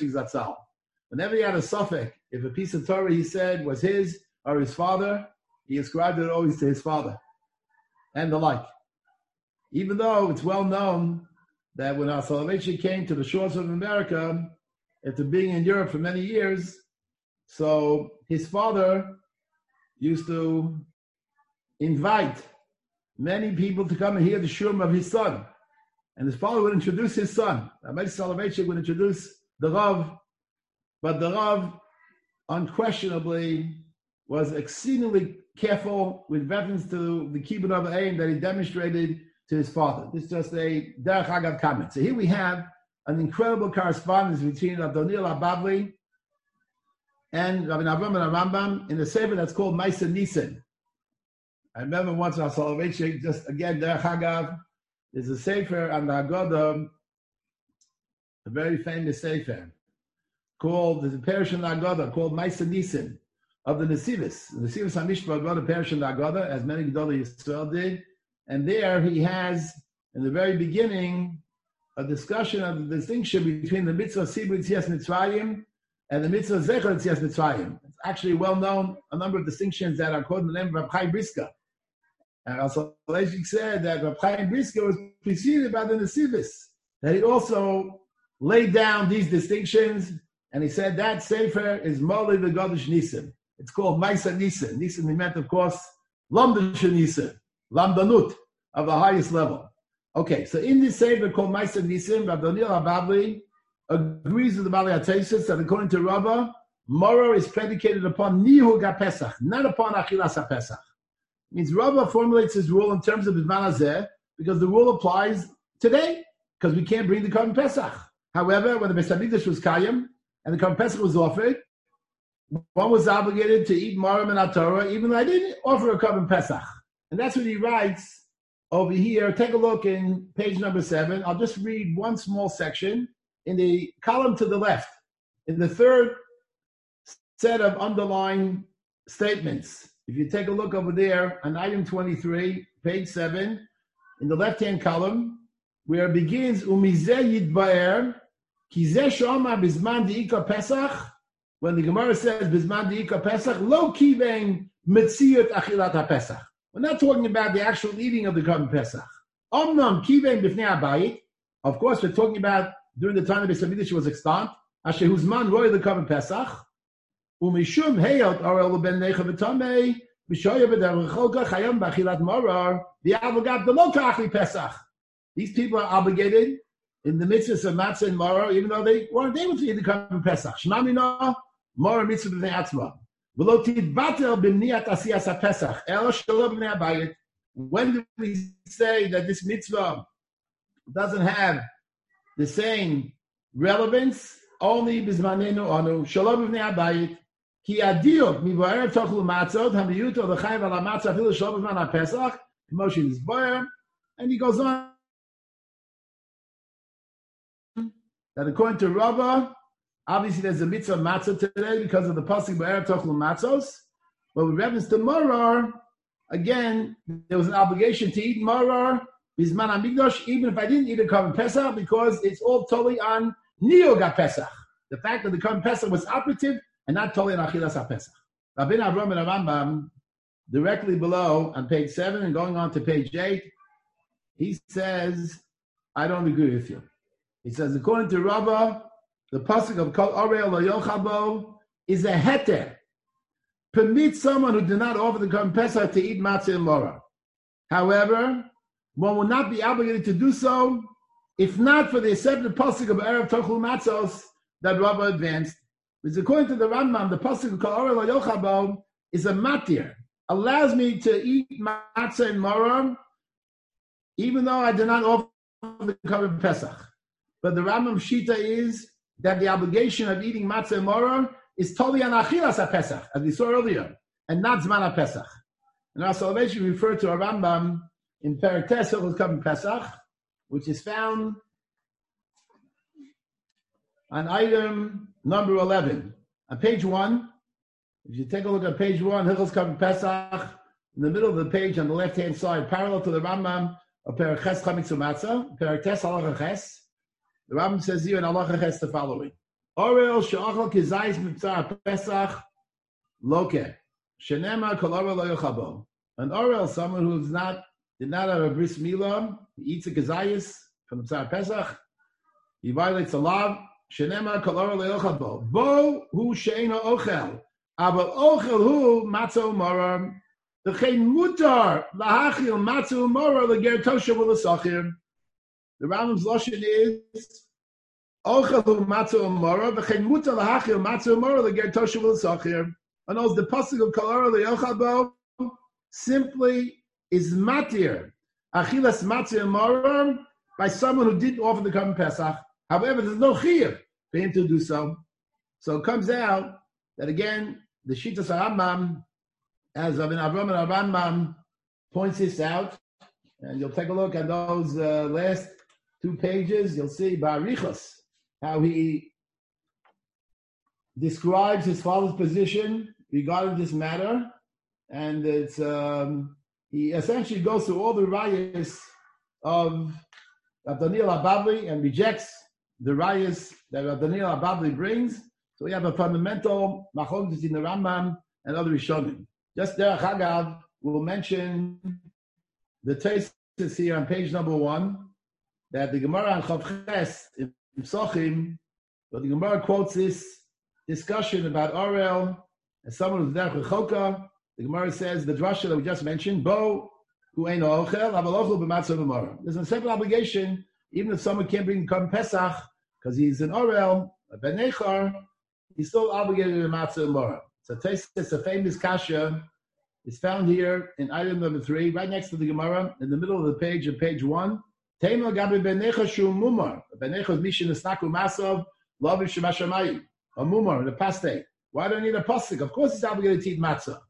he had a suffix, if a piece of Torah he said was his or his father, he ascribed it always to his father, and the like. Even though it's well known that when our Soloveitchik came to the shores of America, after being in Europe for many years, so his father used to invite many people to come and hear the shum of his son. And his father would introduce his son. Rabbi Soloveitchik would introduce the Rav, but the Rav unquestionably was exceedingly careful with reference to the Kibbud Av V'Em that he demonstrated to his father. This is just a Derech Hagav comment. So here we have an incredible correspondence between Rav Daniel Abavli and Rabbi Avram and Rambam in a sefer that's called Ma'aser Nisan. I remember once our Soloveitchik, just again Derech Hagav, There's a sefer on the Haggadah, a very famous sefer, called, there's a parish in the Haggadah called Maisa Nisim of the Nesivos. The Nesivos HaMishpah wrote a parish in the Haggadah, as many Gedolei Yisrael did, and there he has, in the very beginning, a discussion of the distinction between the mitzvah Sibur Yetzias Mitzrayim and the mitzvah Zecher Yetzias Mitzrayim. It's actually well known, a number of distinctions that are quoted in the name of Reb Chaim Brisker. And also, Leishik said that Reb Chaim Brisker was preceded by the Nesivos, that he also laid down these distinctions, and he said that sefer is Moli V'Godesh Nisim. It's called Maisa Nisim. Nisim meant, of course, Lamdash Nisim, Lamdanut, of the highest level. Okay, so in this sefer called Maisa Nisim, Rav Daniel Hababli agrees with the Bali HaTosfos that according to Rava, Moror is predicated upon Nihug HaPesach, not upon Achilas HaPesach. It means Rava formulates his rule in terms of Bizman Hazeh, because the rule applies today, because we can't bring the Korban Pesach. However, when the Beis HaMikdash was Kayim, and the Korban Pesach was offered, one was obligated to eat Marim and Torah, even though I didn't offer a Korban Pesach. And that's what he writes over here. Take a look in page number seven. I'll just read one small section in the column to the left. In the third set of underlying statements, if you take a look over there on item twenty-three, page seven, in the left-hand column, where it begins, Umizeh Yidbaer, Kizeh Shomar Bizman Di'ika Pesach, when the Gemara says Bizman Di'ika Pesach, Lo Kivein Metziyot Achilat HaPesach. We're not talking about the actual eating of the Korban Pesach. Omnam Kivein B'fnei HaBayit. Of course, we're talking about during the time of the Beis HaMikdash was extant. Asher Huzman Roy the Korban Pesach. Umishum Heyot Orel Ben Necha V'Tamei B'Shoya B'Derech Chayam B'Achilat Morar V'Avogat B'Lo Kachli Pesach. These people are obligated in the mitzvahs of matzah and maror, even though they weren't able to eat the Korban Pesach. Shema Mina Maror Mitzvah B'nei Atzma. V'Lo Tidbatel B'Mniat Asiyas HaPesach. Elo Shelo B'nei HaBayit. When do we say that this mitzvah doesn't have the same relevance? Only B'Zmanenu Anu Shelo B'nei HaBayit. Ki Adiyot Mivo'erev Tochlu Matzot Hamiyuto L'Chayv Ala Matzah Afilu Shelo B'Zman HaPesach. Moshe is boyer, and he goes on that according to Rava, obviously there's a mitzvah of matzah today because of the pasuk b'erev tochlu matzos. But with reference to maror, again, there was an obligation to eat maror bizman hamikdash, even if I didn't eat a Korban Pesach, because it's all totally on niyog Pesach. The fact that the Korban Pesach was operative and not totally on achilas Pesach. Rabbeinu Avram and Rambam, directly below on page seven and going on to page eight, he says, I don't agree with you. He says, according to Rava, the pasuk of Kol Orei Lo Yochabo is a heter. Permits someone who did not offer the Korban Pesach to eat matzah and maror. However, one will not be obligated to do so if not for the accepted pasuk of Erev Tochlu Matzos that Rava advanced. Because according to the Rambam, the pasuk of Kol Orei Lo Yochabo is a matir, allows me to eat matzah and maror even though I did not offer the Korban Pesach. But the Rambam Shita is that the obligation of eating matzah and maror is totally on achilas HaPesach, as we saw earlier, and not zman HaPesach. And our salvation referred to a Rambam in Perek Tes Hilchos Korban Pesach, which is found on item number eleven. On page one, if you take a look at page one, Hilchos Korban Pesach, in the middle of the page on the left-hand side, parallel to the Rambam of Perek Ches Chametz U'Matzah, Perek Tes Halacha Ches, the Rambam says here in Halacha Ches the following: Orel she'achal kizayis mitzvah Pesach loke shenema kol orel lo yochabo. An orel, someone who is not did not have a bris milah, he eats a kizayis from mitzvah Pesach, he violates the law. Shenema kol orel lo yochabo. Bo hu she'ena ochel, aber ochel hu matzah u'maror. V'chein mutar lahachil matzah u'maror leger toshav u'lesachir. The Rambam's lashon is Ochelu matzah u'maror v'chein mutar lahachil matzah u'maror leger toshav u'lesachir. And also the pasuk of Kol Orei Lo Yochabo simply is matir achilas matzah u'maror by someone who didn't offer the Korban Pesach. However, there's no chiyuv for him to do so. So it comes out that again the Shitas Rambam, as Rabbeinu Avram and Rambam points this out, And you'll take a look at those uh, last two pages. You'll see Barichos, how he describes his father's position regarding this matter. And it's um, he essentially goes through all the rayas of Rav Daniel Ababli and rejects the rayas that Rav Daniel Ababli brings. So we have a fundamental machlokes in the Rambam and other Rishonim. Just derech hagav, we'll mention the Tosfos here on page number one, that the Gemara on Chav Ches in Psochim, but the Gemara quotes this discussion about Orel and someone who's derech rechoka. The Gemara says the drasha that we just mentioned, Bo hu ein ochel, aval ochel b'matzah b'mara. There's a separate obligation, even if someone can't bring Korban Pesach because he's an Orel, a ben nechar, he's still obligated to matzah b'mara. So Tosfos, a famous kasha, is found here in item number three, right next to the Gemara, in the middle of the page, on page one. Tema gabi ben nechar shu mumar. Ben nechar is mishin esnaku masav, laviv shemashamayim. A mumar, the paste. Why do I need a pasuk? Of course he's obligated to eat matzah.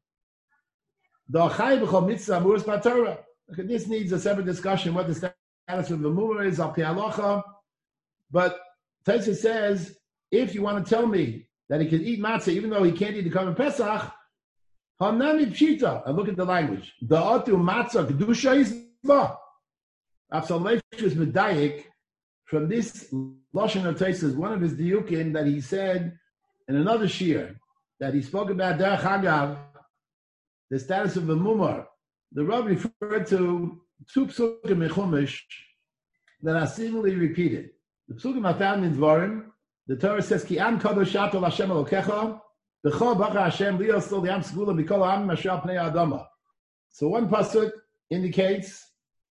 Okay, this needs a separate discussion, what the status of the mumar is, al pi halacha. But Tosfos says, if you want to tell me that he can eat matzah even though he can't eat the Korban Pesach, hanami pshita, and look at the language. Da'atu matzah kedusha yisva. Absolation is medayik from this lashon of Tosfos, one of his diukim that he said in another shir that he spoke about derech hagav, the status of the mumar. The Rav referred to two psukim in Chumash that are seemingly repeated. The psukim are found in Dvarim. The Torah says, "Ki am kadosh ato Hashem Elokecha, b'chol bacha Hashem lios sto liam segula mikol am mashal pnei adama." So one pasuk indicates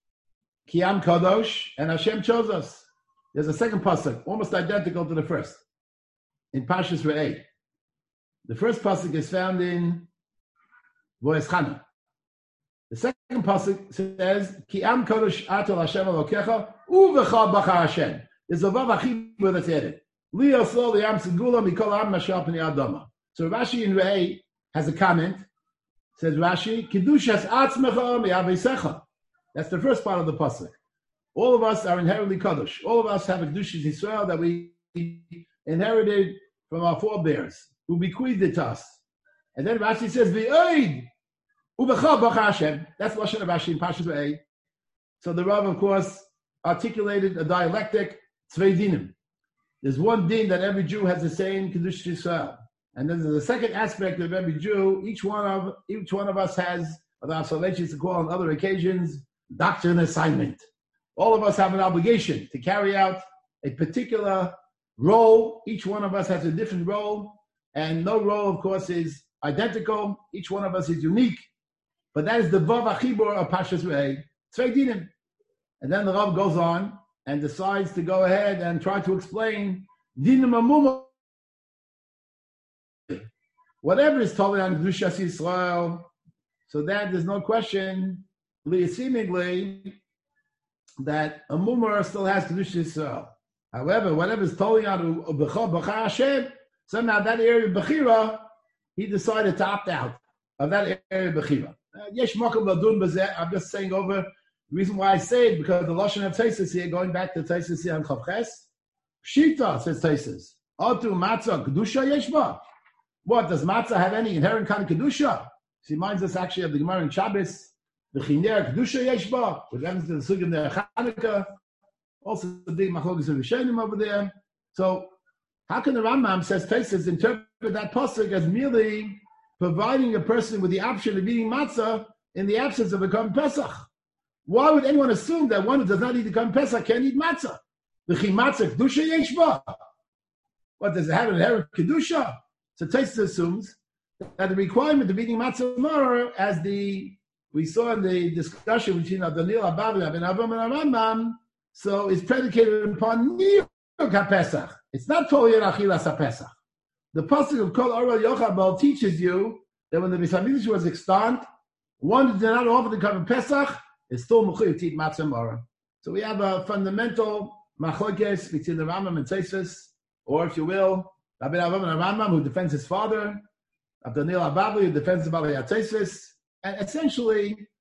Ki am kadosh, and Hashem chose us. There's a second pasuk, almost identical to the first, in Parshas Re'eh. The first pasuk is found in Vo'ez Chana. The second pasuk says, "Ki am kadosh ato Hashem Elokecha, u'v'chol bacha Hashem." There's a vav achibur that's added. Lios lo liam segula mikol am mashal pnei adama. So Rashi in Re'eh has a comment. Says Rashi, "Kedushas atzmecha mi'avesecha." That's the first part of the pasuk. All of us are inherently kadosh. All of us have a kedushas Yisrael that we inherited from our forebears, who bequeathed it to us. And then Rashi says, "V'oid u'b'cha bacha Hashem." That's lashon of Rashi in Parshas Re'eh. So the Rav, of course, articulated a dialectic tzvei dinim. There's one din that every Jew has the same kedushas Yisrael, and then there's a second aspect of every Jew. Each one of each one of us has, what our Salvation to call on other occasions, doctrine assignment. All of us have an obligation to carry out a particular role. Each one of us has a different role, and no role, of course, is identical. Each one of us is unique. But that is the vav achibur of Parshas Re'eh, tzvei dinim. And then the Rav goes on and decides to go ahead and try to explain dinim amuma. Whatever is told on Kedushas Yisrael, so that there's no question, seemingly, that a mumar still has Kedushas Yisrael. However, whatever is told on B'cha B'cha Hashem, somehow that area of Bechira, he decided to opt out of that area of Bechira. Yesh makom ladun b'zeh. I'm just saying over. The reason why I say it, because the lashon of Tosfos here, going back to Tosfos here on Chav Ches, Pshita, says Tosfos, Atu matzah kedusha yeshba. What, does matzah have any inherent kind of kedusha? She reminds us actually of the Gemara in Shabbos, the chiner kedusha yeshba, with reference to the sugim der Chanukah, also the big machlokes of Rishonim over there. So, how can the Rambam, says Tosfos, interpret that pasuk as merely providing a person with the option of eating matzah in the absence of a Korban Pesach? Why would anyone assume that one who does not eat the Korban Pesach can't eat matzah? The chimatzah kedusha yeshba. What, does it have an inherent kedusha? So Tosfos assumes that the requirement of eating matzah more, as the we saw in the discussion between Daniel Ababli and Avram and Rambam, so is predicated upon niyuk haPesach. It's not totally an achilas haPesach. The pasuk of Kol Orel Yochabal teaches you that when the Beis Hamikdash was extant, one who did not offer the Korban Pesach is still mechuyev to eat matzah mara. So we have a fundamental machlokes between the Rambam and Tosfos, or if you will, Rabbi Avram and Rambam, who defends his father, Daniel Ababli, who defends the Balei Tosfos, and essentially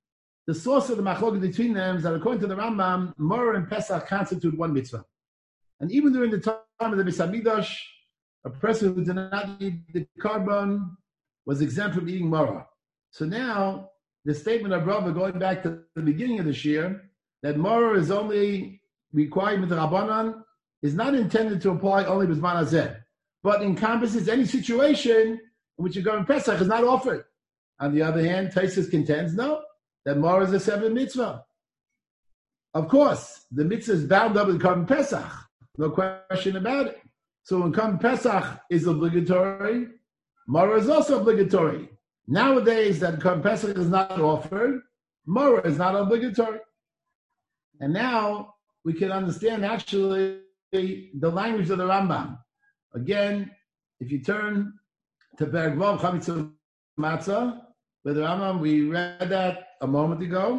the source of the machlokes between them is that according to the Rambam, Morah and Pesach constitute one mitzvah. And even during the time of the Beis Hamikdash, a person who did not eat the carbon was exempt from eating Morah. So now, the statement of Rava, going back to the beginning of the Shir, that Morah is only required with the Rabbanan, is not intended to apply only with B'zman Hazeh, but encompasses any situation in which a Korban Pesach is not offered. On the other hand, Taisus contends, no, that Morah is a seven mitzvah. Of course, the mitzvah is bound up with Korban Pesach, no question about it. So when Korban Pesach is obligatory, Morah is also obligatory. Nowadays, that Korban Pesach is not offered, Morah is not obligatory. And now we can understand actually the language of the Rambam. Again, if you turn to Perek Vav Chametz Matzah, with the Rambam, we read that a moment ago,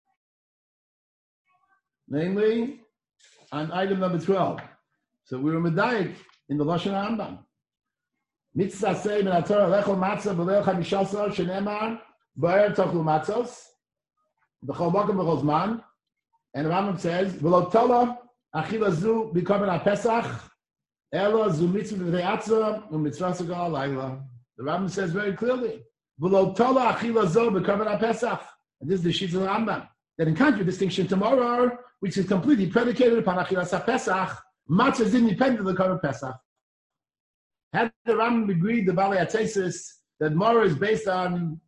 namely on item number twelve. So we were medayik in the Lashon Rambam. Mitzvah say min haTorah lechol matzah b'leil chamishasar shenemar ba'er tochlu matzos b'chol makom b'chol zman. And the Rambam says v'lo tola achila zu b'korban haPesach elo zu mitzvah v'te'atzah u'mitzvah segal alayla. The Rambam says very clearly v'lo tola achila zu b'korban haPesach. And this is the sheet of the Rambam. That in contradistinction to Morah, which is completely predicated upon achilas haPesach, matzah is independent of the korban Pesach. Had the Rambam agreed, the Balei HaTesis, that Morah is based on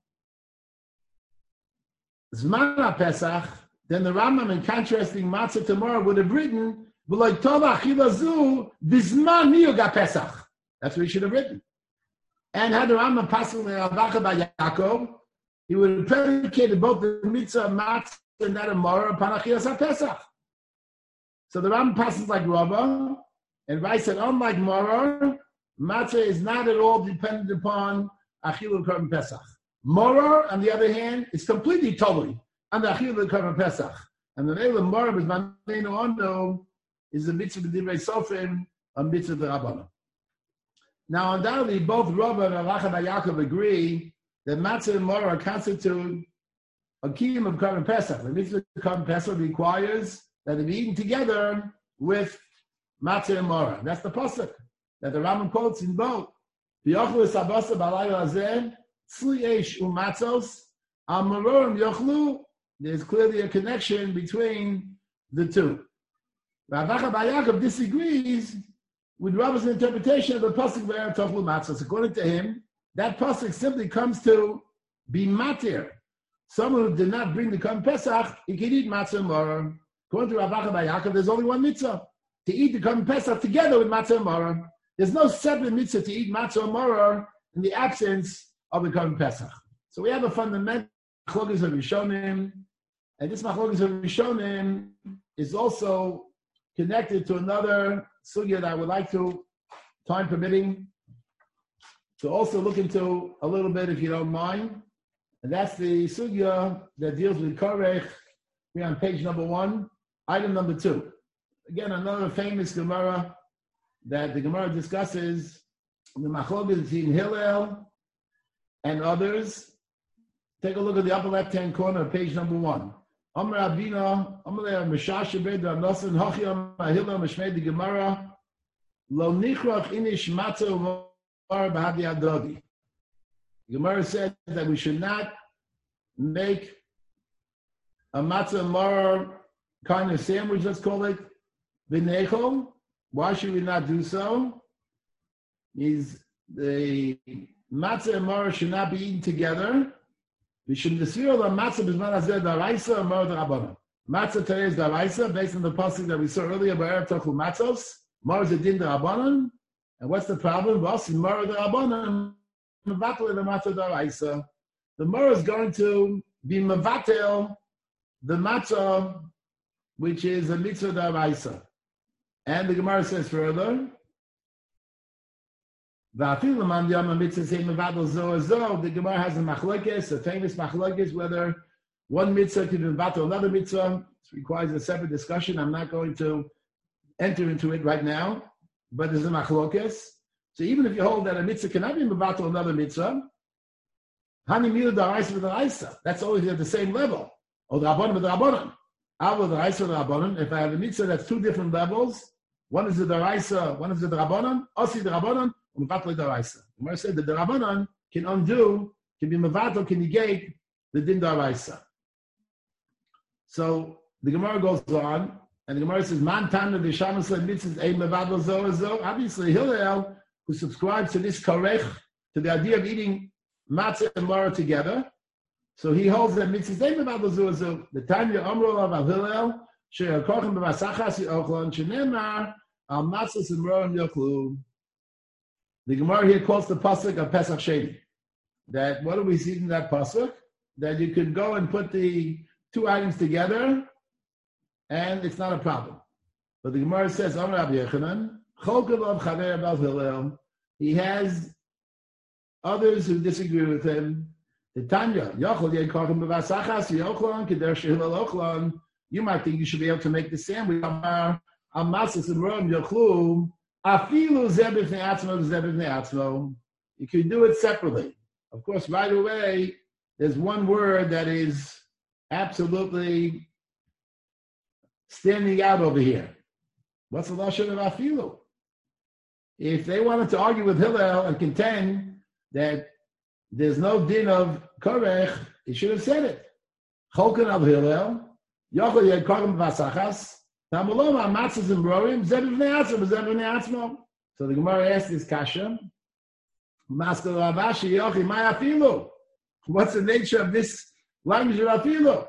Zman HaPesach, then the Rambam, in contrasting matzah to Morah, would have written, V'lo tova achila zu b'zman miyug HaPesach. That's what he should have written. And had the Rambam passing the Avacha by Yaakov, he would have predicated both the mitzvah of matzah and that of Morah upon achilas haPesach. So the Rambam passes like Rava, and writes that unlike Morah, matzah is not at all dependent upon achilas korban Pesach. Morah, on the other hand, is completely totally on the achilas korban Pesach. And the name of Morah is Manenu Ondo is the mitzvah of Divrei Sofrim, a mitzvah of the Rabbanan. Now, undoubtedly, both Rava and Avacha by Yaakov agree that matzah and Morah constitute a kiyum of korban Pesach. The mitzvah of korban Pesach requires that it be eaten together with matzah and Morah. That's the pasuk that the Rambam quotes in both. V'yochlu sabasa b'alayla hazeh tzli eish u'matzos al marorim yochlu. There's clearly a connection between the two. Ravacha bar Yaakov disagrees with Rava's interpretation of the pasuk where tochlu matzos. According to him, that pasuk simply comes to be matir. Someone who did not bring the korban Pesach, he can eat matzah and Morah. According to Ravacha bar Yaakov, there's only one mitzvah, to eat the korban Pesach together with matzah and Morah. There's no separate mitzvah to eat matzah and Morah in the absence of the korban Pesach. So we have a fundamental machlokes of Rishonim, and this machlokes of Rishonim is also connected to another sugya that I would like to, time permitting, to also look into a little bit, if you don't mind. And that's the sugya that deals with Korech. We're on page number one, item number two. Again, another famous Gemara that the Gemara discusses, the machlokes between Hillel and others. Take a look at the upper left-hand corner of page number one. Amar Abina, Amar Mishashe Beda Nosan Hochiam Hillel Mishmei the Gemara Lo Nichrach Inish Matzah Umar Bahadi Adodi. The Gemara said that we should not make a matzah and Morah kind of sandwich, let's call it, v'nechol. Why should we not do so? Is the matzah and Morah should not be eaten together. We should desir the matzah b'zman hazeh daraisa or Morah d'Rabbanan. Matzah today is daraisa, based on the pasuk that we saw earlier, b'erev tochlu matzos. Morah is a din d'Rabbanan. And what's the problem? Well, in Morah d'Rabbanan, mevatel the matzah daraisa. The Morah is going to be mevatel the matzah, which is a mitzvah daraisa. And the Gemara says further, the Gemara has a machlokes, a famous machlokes, whether one mitzvah can be mevatel another mitzvah. This requires a separate discussion. I'm not going to enter into it right now, but there's a machlokes. So even if you hold that a mitzvah cannot be mevatel another mitzvah, hani milu daraisa v'daraisa, that's always at the same level. Or the Rabbanon with the Rabbanon. Avo the Raisa the Rabbanon. If I have a mitzvah that's two different levels, one is the Raisa, one is the Rabbanon, Osi the Rabbanon, and Mevatel the Raisa. The Gemara said that the Rabbanon can undo, can be Mevatel, can negate the Din da Raisa. So the Gemara goes on, and the Gemara says, Man Tana the Shamas mitzvahs ein Mevatel zo zo. Obviously, Hillel, who subscribes to this korech, to the idea of eating matzah and maror together, so he holds that mitzvahs ein Mevatel zo zo. The Tanya Amro of Hillel, she'akorchem b'masachas yochlan shenemar al matzahs and maror yochlu. The Gemara here quotes the pasuk of Pesach Sheni. That what do we see in that pasuk? That you can go and put the two items together, and it's not a problem. But the Gemara says, Amar Rabbi Yochanan, Cholkav of Chaver Bal Hillel. He has others who disagree with him. The Tanya, Yochel Yekarchim B'Vasachas Yochlan Keder Shehillel Ochlan. You might think you should be able to make the sandwich. Amar Amasas and Rom Yochlu Afilu Zebivnei Atzmo Zebivnei Atzmo. You can do it separately. Of course, right away, there's one word that is absolutely standing out over here. What's the lashon of afilu? If they wanted to argue with Hillel and contend that there's no din of korech, he should have said it. Cholkan of Hillel, yochel yedkarim v'asachas, tamulom ha'matzas and brorim, zebivnei atzmo, zebivnei atzmo. So the Gemara asks this kasha, Master Ravashi yochi my afilu. What's the nature of this language of afilu?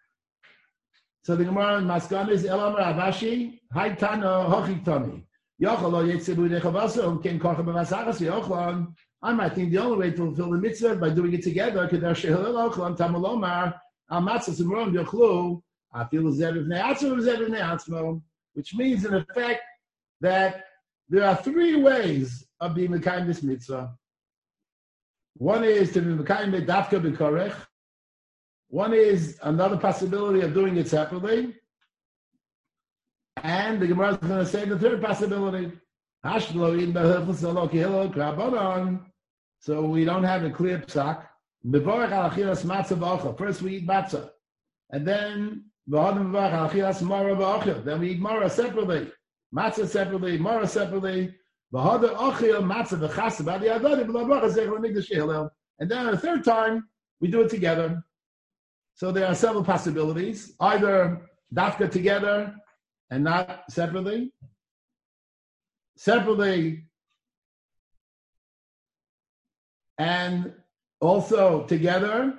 So the Gemara in Maskan is Elam Ravashi, Haitano Hochitoni. Yochalo Yetzibu Dechavasa, who can call him a Masaras, Yochlan. I might think the only way to fulfill the mitzvah by doing it together, Kedar Shehilel Ochlan, Tamulomar, Amatzas and Rom Yochlu, Afilu Zeviv Neatzmo, Zeviv Neatzmo, which means in effect that there are three ways of being Mekayim this mitzvah. One is to be Mekayim Dafka B'Korech. One is another possibility of doing it separately. And the Gemara is going to say the third possibility. So we don't have a clear psak. First we eat matzah. And then then we eat mara separately. Matzah separately, mara separately. And then a third time, we do it together. So there are several possibilities. Either dafka together and not separately. Separately and also together.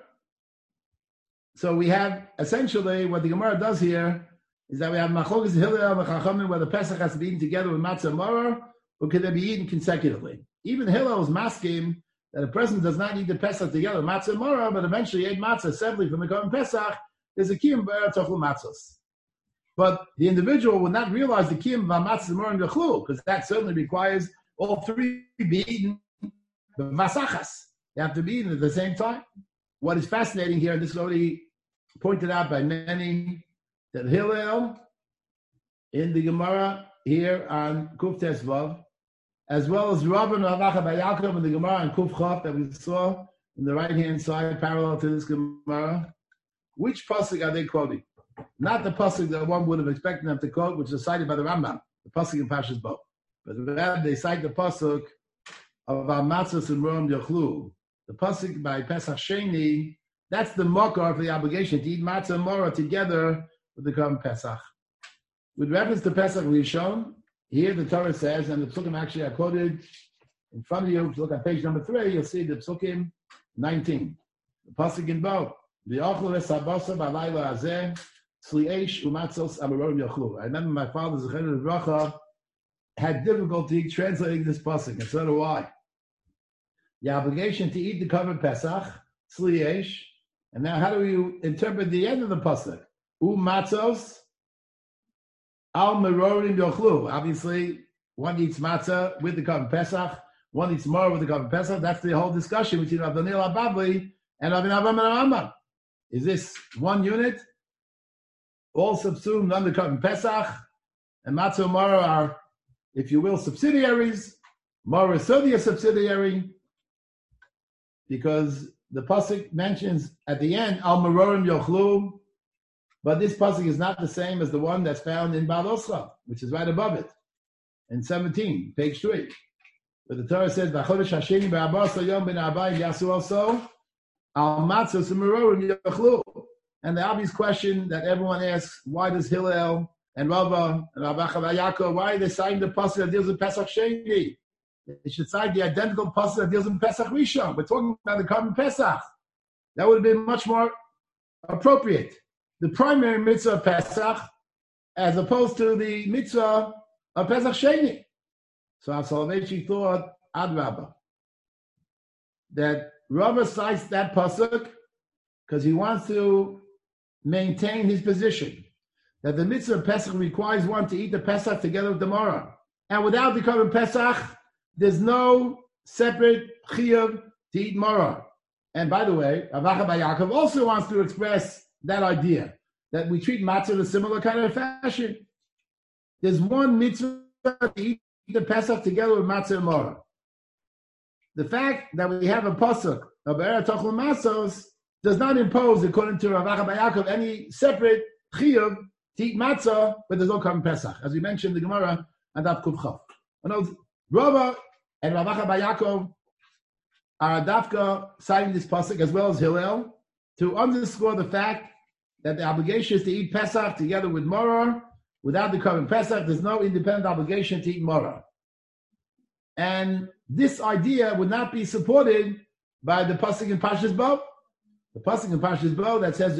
So we have essentially what the Gemara does here is that we have machlokas Hillel and Chachamim where the Pesach has to be eaten together with matzah and maror, or can they be eaten consecutively? Even Hillel is masking that a person does not eat the Pesach together, matzah and maror, but eventually ate matzah separately from the Korban Pesach. There's a kiyum b'er tochel matzos. But the individual will not realize the kiyum b'matzah and maror and gechlu, because that certainly requires all three to be eaten b'masachas. They have to be eaten at the same time. What is fascinating here, and this is already pointed out by many, that Hillel in the Gemara here on Kuf Tesvav, as well as Rabban Ravacha by Yaakov in the Gemara on Kuf Chav that we saw on the right-hand side, parallel to this Gemara, which pasuk are they quoting? Not the pasuk that one would have expected them to quote, which is cited by the Rambam, the pasuk in Parshas Bo. But rather they cite the pasuk of Amatzos and Rom Yochlu. The pasuk by Pesach Sheni, that's the makar for the obligation to eat matzah and maror together with the Korban Pesach. With reference to Pesach Rishon, here the Torah says, and the psukim actually are quoted in front of you. If you look at page number three, you'll see the psukim nineteen. The pasuk in Bo, v'yochlu esabasa b'alayla hazeh tzli'esh umatzos amarorim yochlu. I remember my father Zechariah Bracha had difficulty translating this pasuk, and so do I. The obligation to eat the Korban Pesach, tzli'esh, and now how do you interpret the end of the pasuk? Umatzos al merorim yochlu. Obviously, one eats matzah with the Korban Pesach, one eats maror with the Korban Pesach. That's the whole discussion between Rav Daniel Ababli and Rav Avam and Rambam. Is this one unit, all subsumed under Korban Pesach, and matzah and maror are, if you will, subsidiaries. Maror is certainly a subsidiary, because the pasuk mentions at the end al merorim yochlu, But this pasuk is not the same as the one that's found in Baal Oscha, which is right above it, in seventeen, page three. But the Torah says, "V'chodesh hasheni ba'abas yom ben abayim yasu also al matzos u'merorim yachlu." And the obvious question that everyone asks: why does Hillel and Rava and Rabbi Yaakov, why are they citing the pasuk that deals with Pesach Sheni? They should cite the identical pasuk that deals with Pesach Rishon. We're talking about the Korban Pesach. That would have been much more appropriate. The primary mitzvah of Pesach, as opposed to the mitzvah of Pesach Sheni. So Soloveitchik thought, Adrabah, that Rava cites that pasuk because he wants to maintain his position that the mitzvah of Pesach requires one to eat the Pesach together with the Morah. And without the Korban Pesach, there's no separate chiyuv to eat Morah. And by the way, Avacha Bar Yaakov also wants to express that idea, that we treat matzah in a similar kind of fashion. There's one mitzvah to eat the Pesach together with matzah and Morah. The fact that we have a pasuk of Eretz Tochel Masos does not impose, according to Rav Acha Bar Yaakov, any separate chiyuv to eat matzah, but there's no Korban Pesach, as we mentioned in the Gemara and Daf Kuf Chav. And Rava and Rav Acha Bar Yaakov are dafka citing this pasuk as well as Hillel to underscore the fact that the obligation is to eat Pesach together with Morah. Without the Korban Pesach, there's no independent obligation to eat Morah. And this idea would not be supported by the pasuk in Parshas Bo. The pasuk in Parshas Bo that says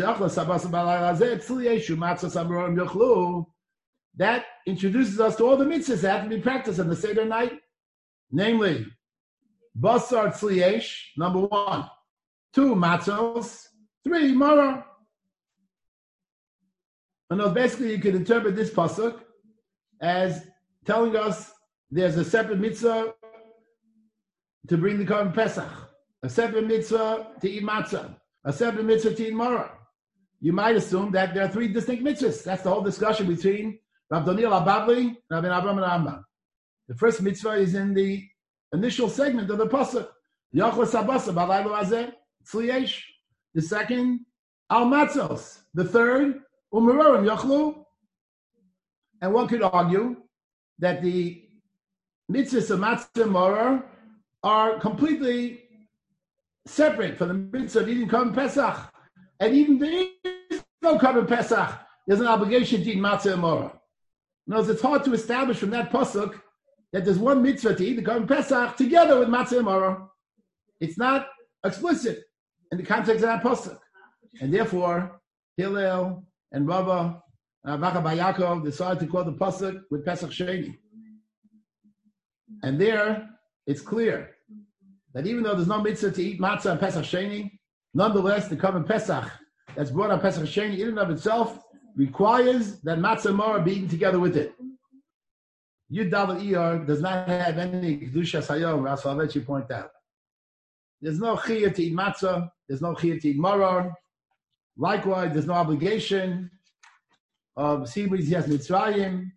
that introduces us to all the mitzvahs that have to be practiced on the Seder night, namely basar tzliesh, number one, two matzos, three Morah. And basically, you can interpret this pasuk as telling us there's a separate mitzvah to bring the Korban Pesach, a separate mitzvah to eat matzah, a separate mitzvah to eat Morah. You might assume that there are three distinct mitzvahs. That's the whole discussion between Rav Daniel Ababli and Rabbi Avraham and Rambam. The first mitzvah is in the initial segment of the pasuk. Yachos Sabasa Balaylo Azeh Tzliesh. The second, Al Matzos. The third, Umerorim Yachlu. And one could argue that the mitzvahs of matzah and morah are completely separate from the mitzvah of eating Korban Pesach. And even there is no Korban Pesach, there's an obligation to eat matzah and morah. In other words, it's hard to establish from that pasuk that there's one mitzvah to eat the Korban Pesach together with matzah and morah. It's not explicit in the context of that pasuk. And therefore, Hillel and Rava and Avacha Bar Yaakov decided to call the pasuk with Pesach Sheni. And there, it's clear that even though there's no mitzvah to eat matzah on Pesach Sheni, nonetheless, the Korban Pesach that's brought on Pesach Sheni in and of itself requires that matzah and morah be eaten together with it. Yud Dalet Iyar does not have any Kedushas Hayom, as I'll let you point out. There's no chiyah to eat matzah, there's no chiyah to eat morah. Likewise, there's no obligation of Sibris Yas Mitzrayim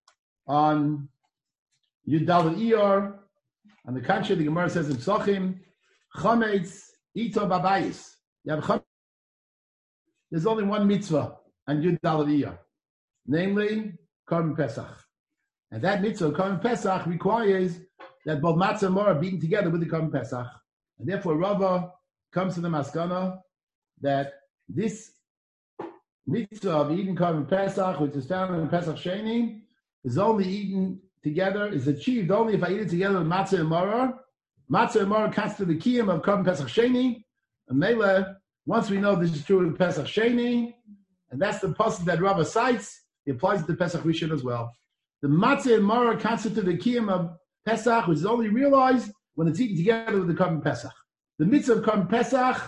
on Yud Dalet Iyar. On the contrary, the Gemara says in Psachim, Chametz Ito Babayis. You have Chametz. There's only one mitzvah on Yud Dalet Iyar, namely Korban Pesach. And that mitzvah, Korban Pesach, requires that both matzah and morah are beaten together with the Korban Pesach. And therefore, Rava comes to the maskana that this mitzvah of eating Korban Pesach, which is found in Pesach Sheni, is only eaten together, is achieved only if I eat it together with matzah and morah. Matzah and morah constitute the kiyum of Korban Pesach Sheni. And Mele, once we know this is true in Pesach Sheni, and that's the pasuk that Rava cites, it applies to Pesach Rishon as well. The matzah and morah constitute the kiyum of Pesach, which is only realized when it's eaten together with the Korban Pesach. The mitzvah of Korban Pesach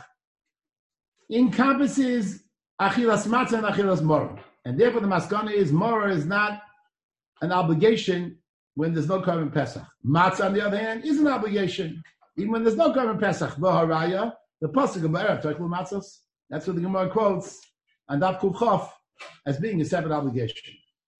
encompasses achilas matzah and achilas morah. And therefore the maskana is morah is not an obligation when there's no Korban Pesach. Matzah, on the other hand, is an obligation, even when there's no Korban Pesach. V'haraya, the pasuk of Erev Tochel Matzos, that's what the Gemara quotes on Daf Kuf Chav as being a separate obligation.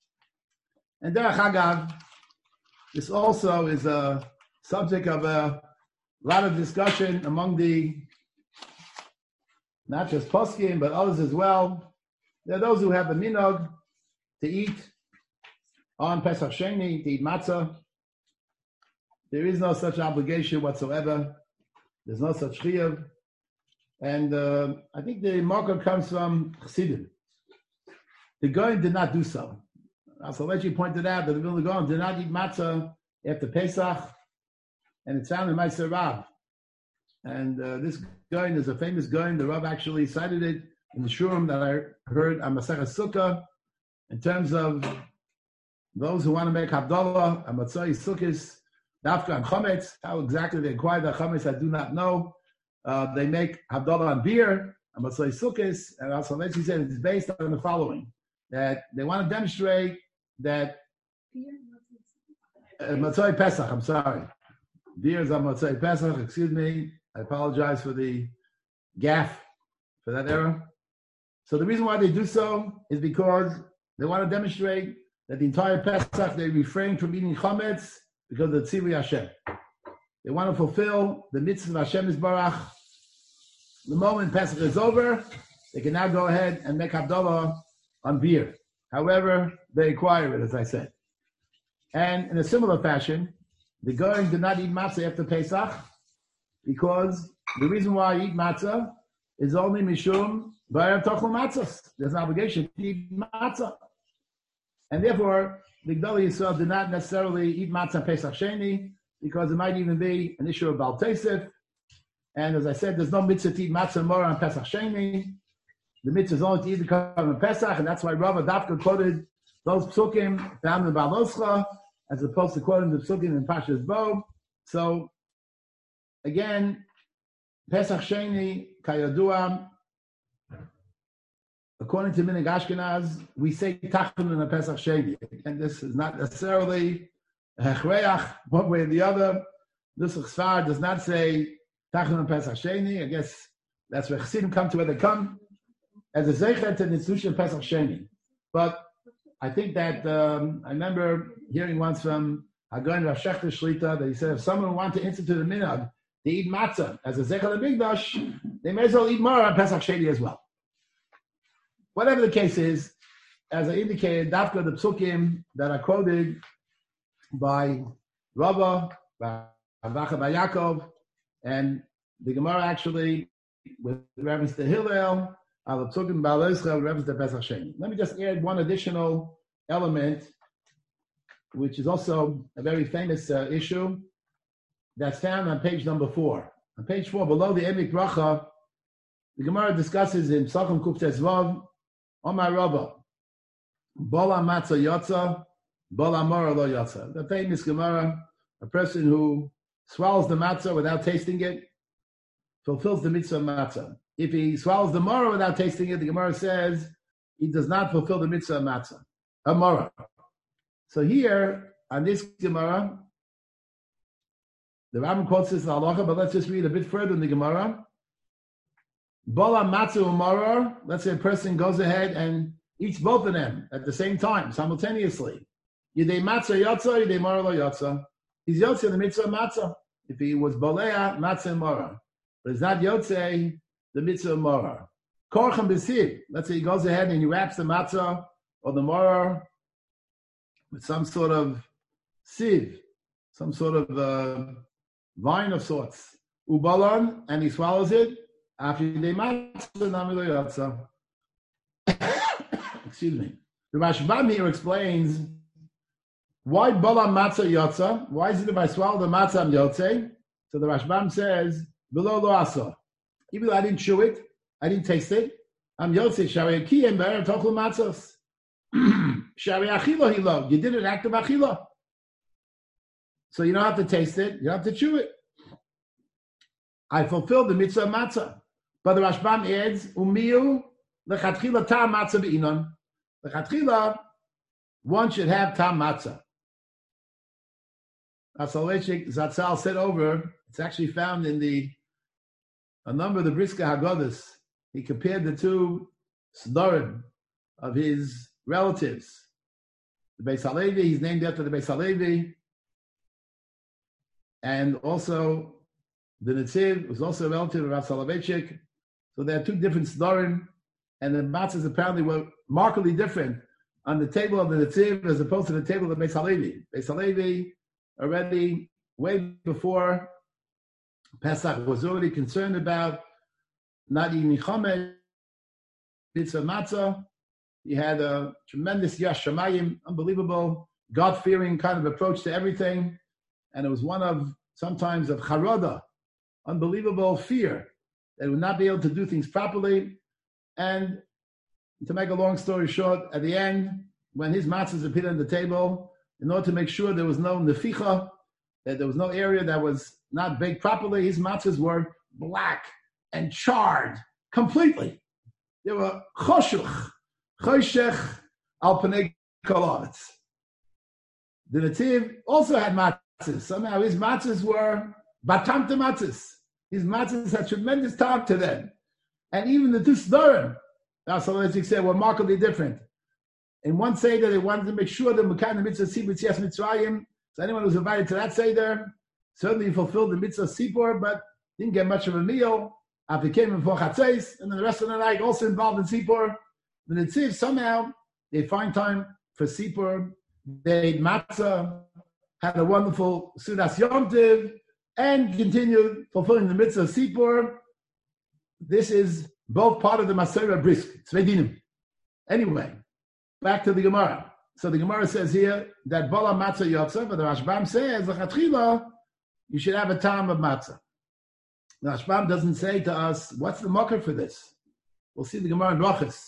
And Derech Hagav, this also is a subject of a lot of discussion among the, not just poskim, but others as well, There are those who have the minog to eat on Pesach Sheni, to eat matzah. There is no such obligation whatsoever. There's no such chiyuv. And uh, I think the marker comes from Chassidim. The Goyim did not do so. Asalechi pointed out that the Vilna Gaon did not eat matzah after Pesach, and it's found in Meiser Rav. And uh, this Goyim is a famous Goyim. The Rav actually cited it in the Shurim that I heard on Masechah Sukkah in terms of those who want to make Havdalah and Matzai Sukkis, Dafka and Chometz. How exactly they acquire the Chometz, I do not know. Uh, they make Havdalah on beer and Matzai Sukkis, and Asalechi said it's based on the following: that they want to demonstrate that uh, Matzai Pesach, I'm sorry. Beer is on Matzai Pesach, excuse me. I apologize for the gaffe for that error. So the reason why they do so is because they want to demonstrate that the entire Pesach they refrain from eating chametz because of the Tzivui Hashem. They want to fulfill the mitzvah of Hashem Yisbarach. The moment Pesach is over, they can now go ahead and make Havdalah on beer. However, they acquire it, as I said. And in a similar fashion, the Goyim did not eat matzah after Pesach because the reason why I eat matzah is only mishum b'erev tochel matzahs. There's an obligation to eat matzah. And therefore, the Gdolei Yisrael did not necessarily eat matzah Pesach Sheni because it might even be an issue of Baal Tesef. And as I said, there's no mitzvah to eat matzah more on Pesach Sheni. The mitzvah is only to eat the Korban Pesach, and that's why Rav Adafka quoted those psukim found in Baal Oscha, as opposed to quoting the psukim in Pashas Bo. So, again, Pesach Sheni, Kayadua, according to Minig Ashkenaz, we say Tachanun on Pesach Sheni. And this is not necessarily a hechreach, one way or the other. This Chsfar does not say Tachanun on Pesach Sheni. I guess that's where Chassidim come to where they come, as a zecher to the institution of Pesach Sheni. But I think that, um, I remember hearing once from Hagan Rav Shechter Shlita that he said if someone wanted to institute a minhag to eat matzah as a zecher l'migdash, they may as well eat more on Pesach Sheni as well. Whatever the case is, as I indicated, Dafka the psukim that are quoted by Rava, by Avacha by Yaakov, and the Gemara actually with reference to Hillel, al psukim ba'alescha with reference to Pesach Sheni. Let me just add one additional element, which is also a very famous uh, issue that's found on page number four. On page four, below the Emek Bracha, the Gemara discusses in Psachim Kuf Tezvav, Omar Rabba, Bola Matzah Yotza, Bola Mora Lo Yotza. The famous Gemara, a person who swallows the matzah without tasting it, fulfills the mitzvah of matzah. If he swallows the mora without tasting it, the Gemara says he does not fulfill the mitzvah of matzah, a mora. So here, on this Gemara, the Rambam quotes this in Halacha, but let's just read a bit further in the Gemara. Bola matzah umara, let's say a person goes ahead and eats both of them at the same time, simultaneously. Yidei matzah yotza, yidei mara lo yotza. He's yotze in the mitzvah of matzah. If he was bolea, matzah and mara. But it's not yotze, the mitzvah of mara. Korchem b'siv, let's say he goes ahead and he wraps the matzah or the mara with some sort of sieve, some sort of uh, vine of sorts. Ubalan, and he swallows it. After the matzah, excuse me. The Rashbam here explains why bala matzah yotza. Why is it if I swallow the matzah I'm yotze? So the Rashbam says below lo asa. Even though I didn't chew it, I didn't taste it, I'm yotze shari akiyem be'er tochel matzos. Shari achila hilo. You did an act of achila, so you don't have to taste it. You don't have to chew it. I fulfilled the mitzvah of matzah. But the Rashbam adds, umiu lechatchila tam matzah be'inon. Lechatchila, one should have tam matzah. As Soloveitchik Zatzal said over, it's actually found in the a number of the Briska Haggadahs. He compared the two Sdorim of his relatives. The Beis Halevi, he's named after the Beis Halevi. And also, the Netziv was also a relative of Rav Soloveitchik. So there are two different Sdorim, and the matzahs apparently were markedly different on the table of the Netziv as opposed to the table of Beis Halevi. Beis Halevi already, way before Pesach, was already concerned about not eating chametz, mitzvah matzah. He had a tremendous Yash Shamayim, unbelievable, God-fearing kind of approach to everything. And it was one of, sometimes of charada, unbelievable fear that he would not be able to do things properly. And to make a long story short, at the end, when his matzahs appeared on the table, in order to make sure there was no neficha, that there was no area that was not baked properly, his matzahs were black and charred completely. They were choshuch, choshech al panei kolavetz. The Netziv also had matzahs. Somehow his matzahs were batamta matzahs. His matzahs had tremendous talk to them. And even the two sdorim, as Soloveitchik said, were markedly different. In one Seder, they wanted to make sure that Mekayim the mitzvah Sipur Tzias Mitzrayim. So anyone who was invited to that Seder certainly fulfilled the mitzvah Sipur, but didn't get much of a meal. After came in for Chatzos, and then the rest of the night also involved in Sipur. The Netziv, somehow, they find time for Sipur. They ate matzah, had a wonderful Sudas Yom Tiv, and continued fulfilling the mitzvah Sipur. This is both part of the Masorah Brisk, Tzvei. Anyway, back to the Gemara. So the Gemara says here that Bala Matzah Yotza, but the Rashbam says, L'chatchila, you should have a time of matzah. The Rashbam doesn't say to us, what's the mocker for this? We'll see the Gemara in Brachos.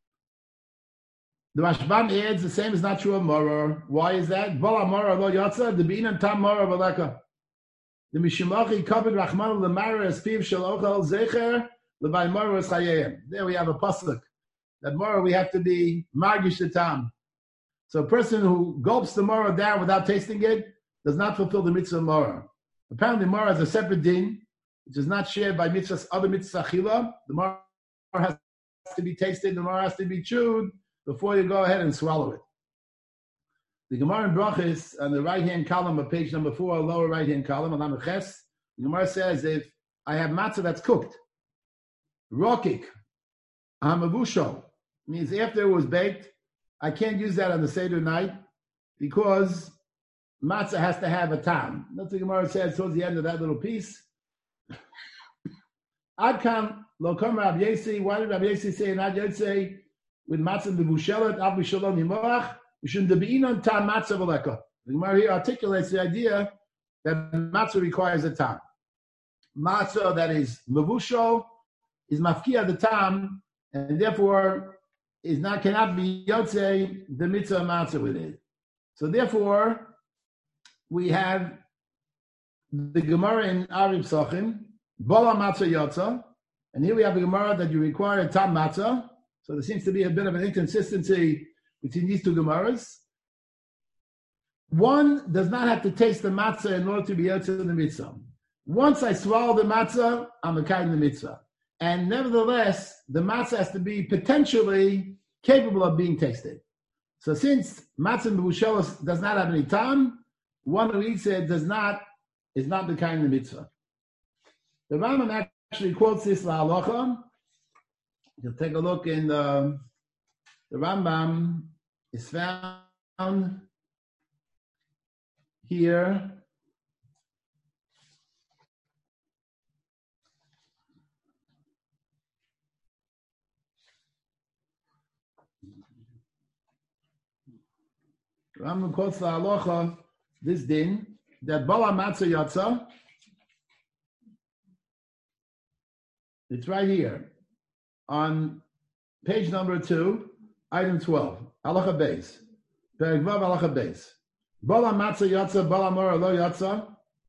The Rashbam adds the same is not true of Moror. Why is that? Bala Moror lo Yotza, the B'inan Tam Moror V'leka. The Mishimachi covered Rachman L'mara as Piv Shel Ochel Zecher, L'vay Moror es Chayeyem. There we have a pasuk. That Moror we have to be Margish the Tam. So a person who gulps the Moror down without tasting it does not fulfill the mitzvah of Moror. Apparently Moror has a separate din, which is not shared by mitzvahs, other mitzvahs achila. The Moror has to be tasted, the Moror has to be chewed before you go ahead and swallow it. The Gemara in Brachos, on the right-hand column of page number four, lower right-hand column, on Amud Ches, the Gemara says, if I have matzah that's cooked, rokik, hamavusho, means after it was baked, I can't use that on the Seder night because matzah has to have a tam. That's what the Gemara says towards the end of that little piece. Adkan lo kam Rav Yesi. Why did Rav Yesi say in Ad Yotzei with matzah bevushelet av b'shalom yimorach? You shouldn't be on tam matzah v'leka. The Gemara here articulates the idea that matzah requires a tam. Matzah that is mevushal is mafkia the tam, and therefore is not cannot be yotzei the mitzvah matzah with it. So therefore, we have the Gemara in Arib Sachim, Bala matzah yotza, and here we have a Gemara that you require a tam matzah. So there seems to be a bit of an inconsistency between these two Gemaras. One does not have to taste the matzah in order to be yotzei in the mitzvah. Once I swallow the matzah, I'm a kind of the mitzvah. And nevertheless, the matzah has to be potentially capable of being tasted. So since matzah b'vushelos does not have any time, one who eats it does not, is not the kind of mitzvah. The Rambam actually quotes this la'alocha. You'll take a look in the, the Rambam is found here. Rambam quotes the halacha, this din, that Bala Matzah Yatza, it's right here, on page number two, item twelve, halacha beis, Perek Vav halacha beis. Bala Matzah Yatza, Bala Mora Lo Yatza.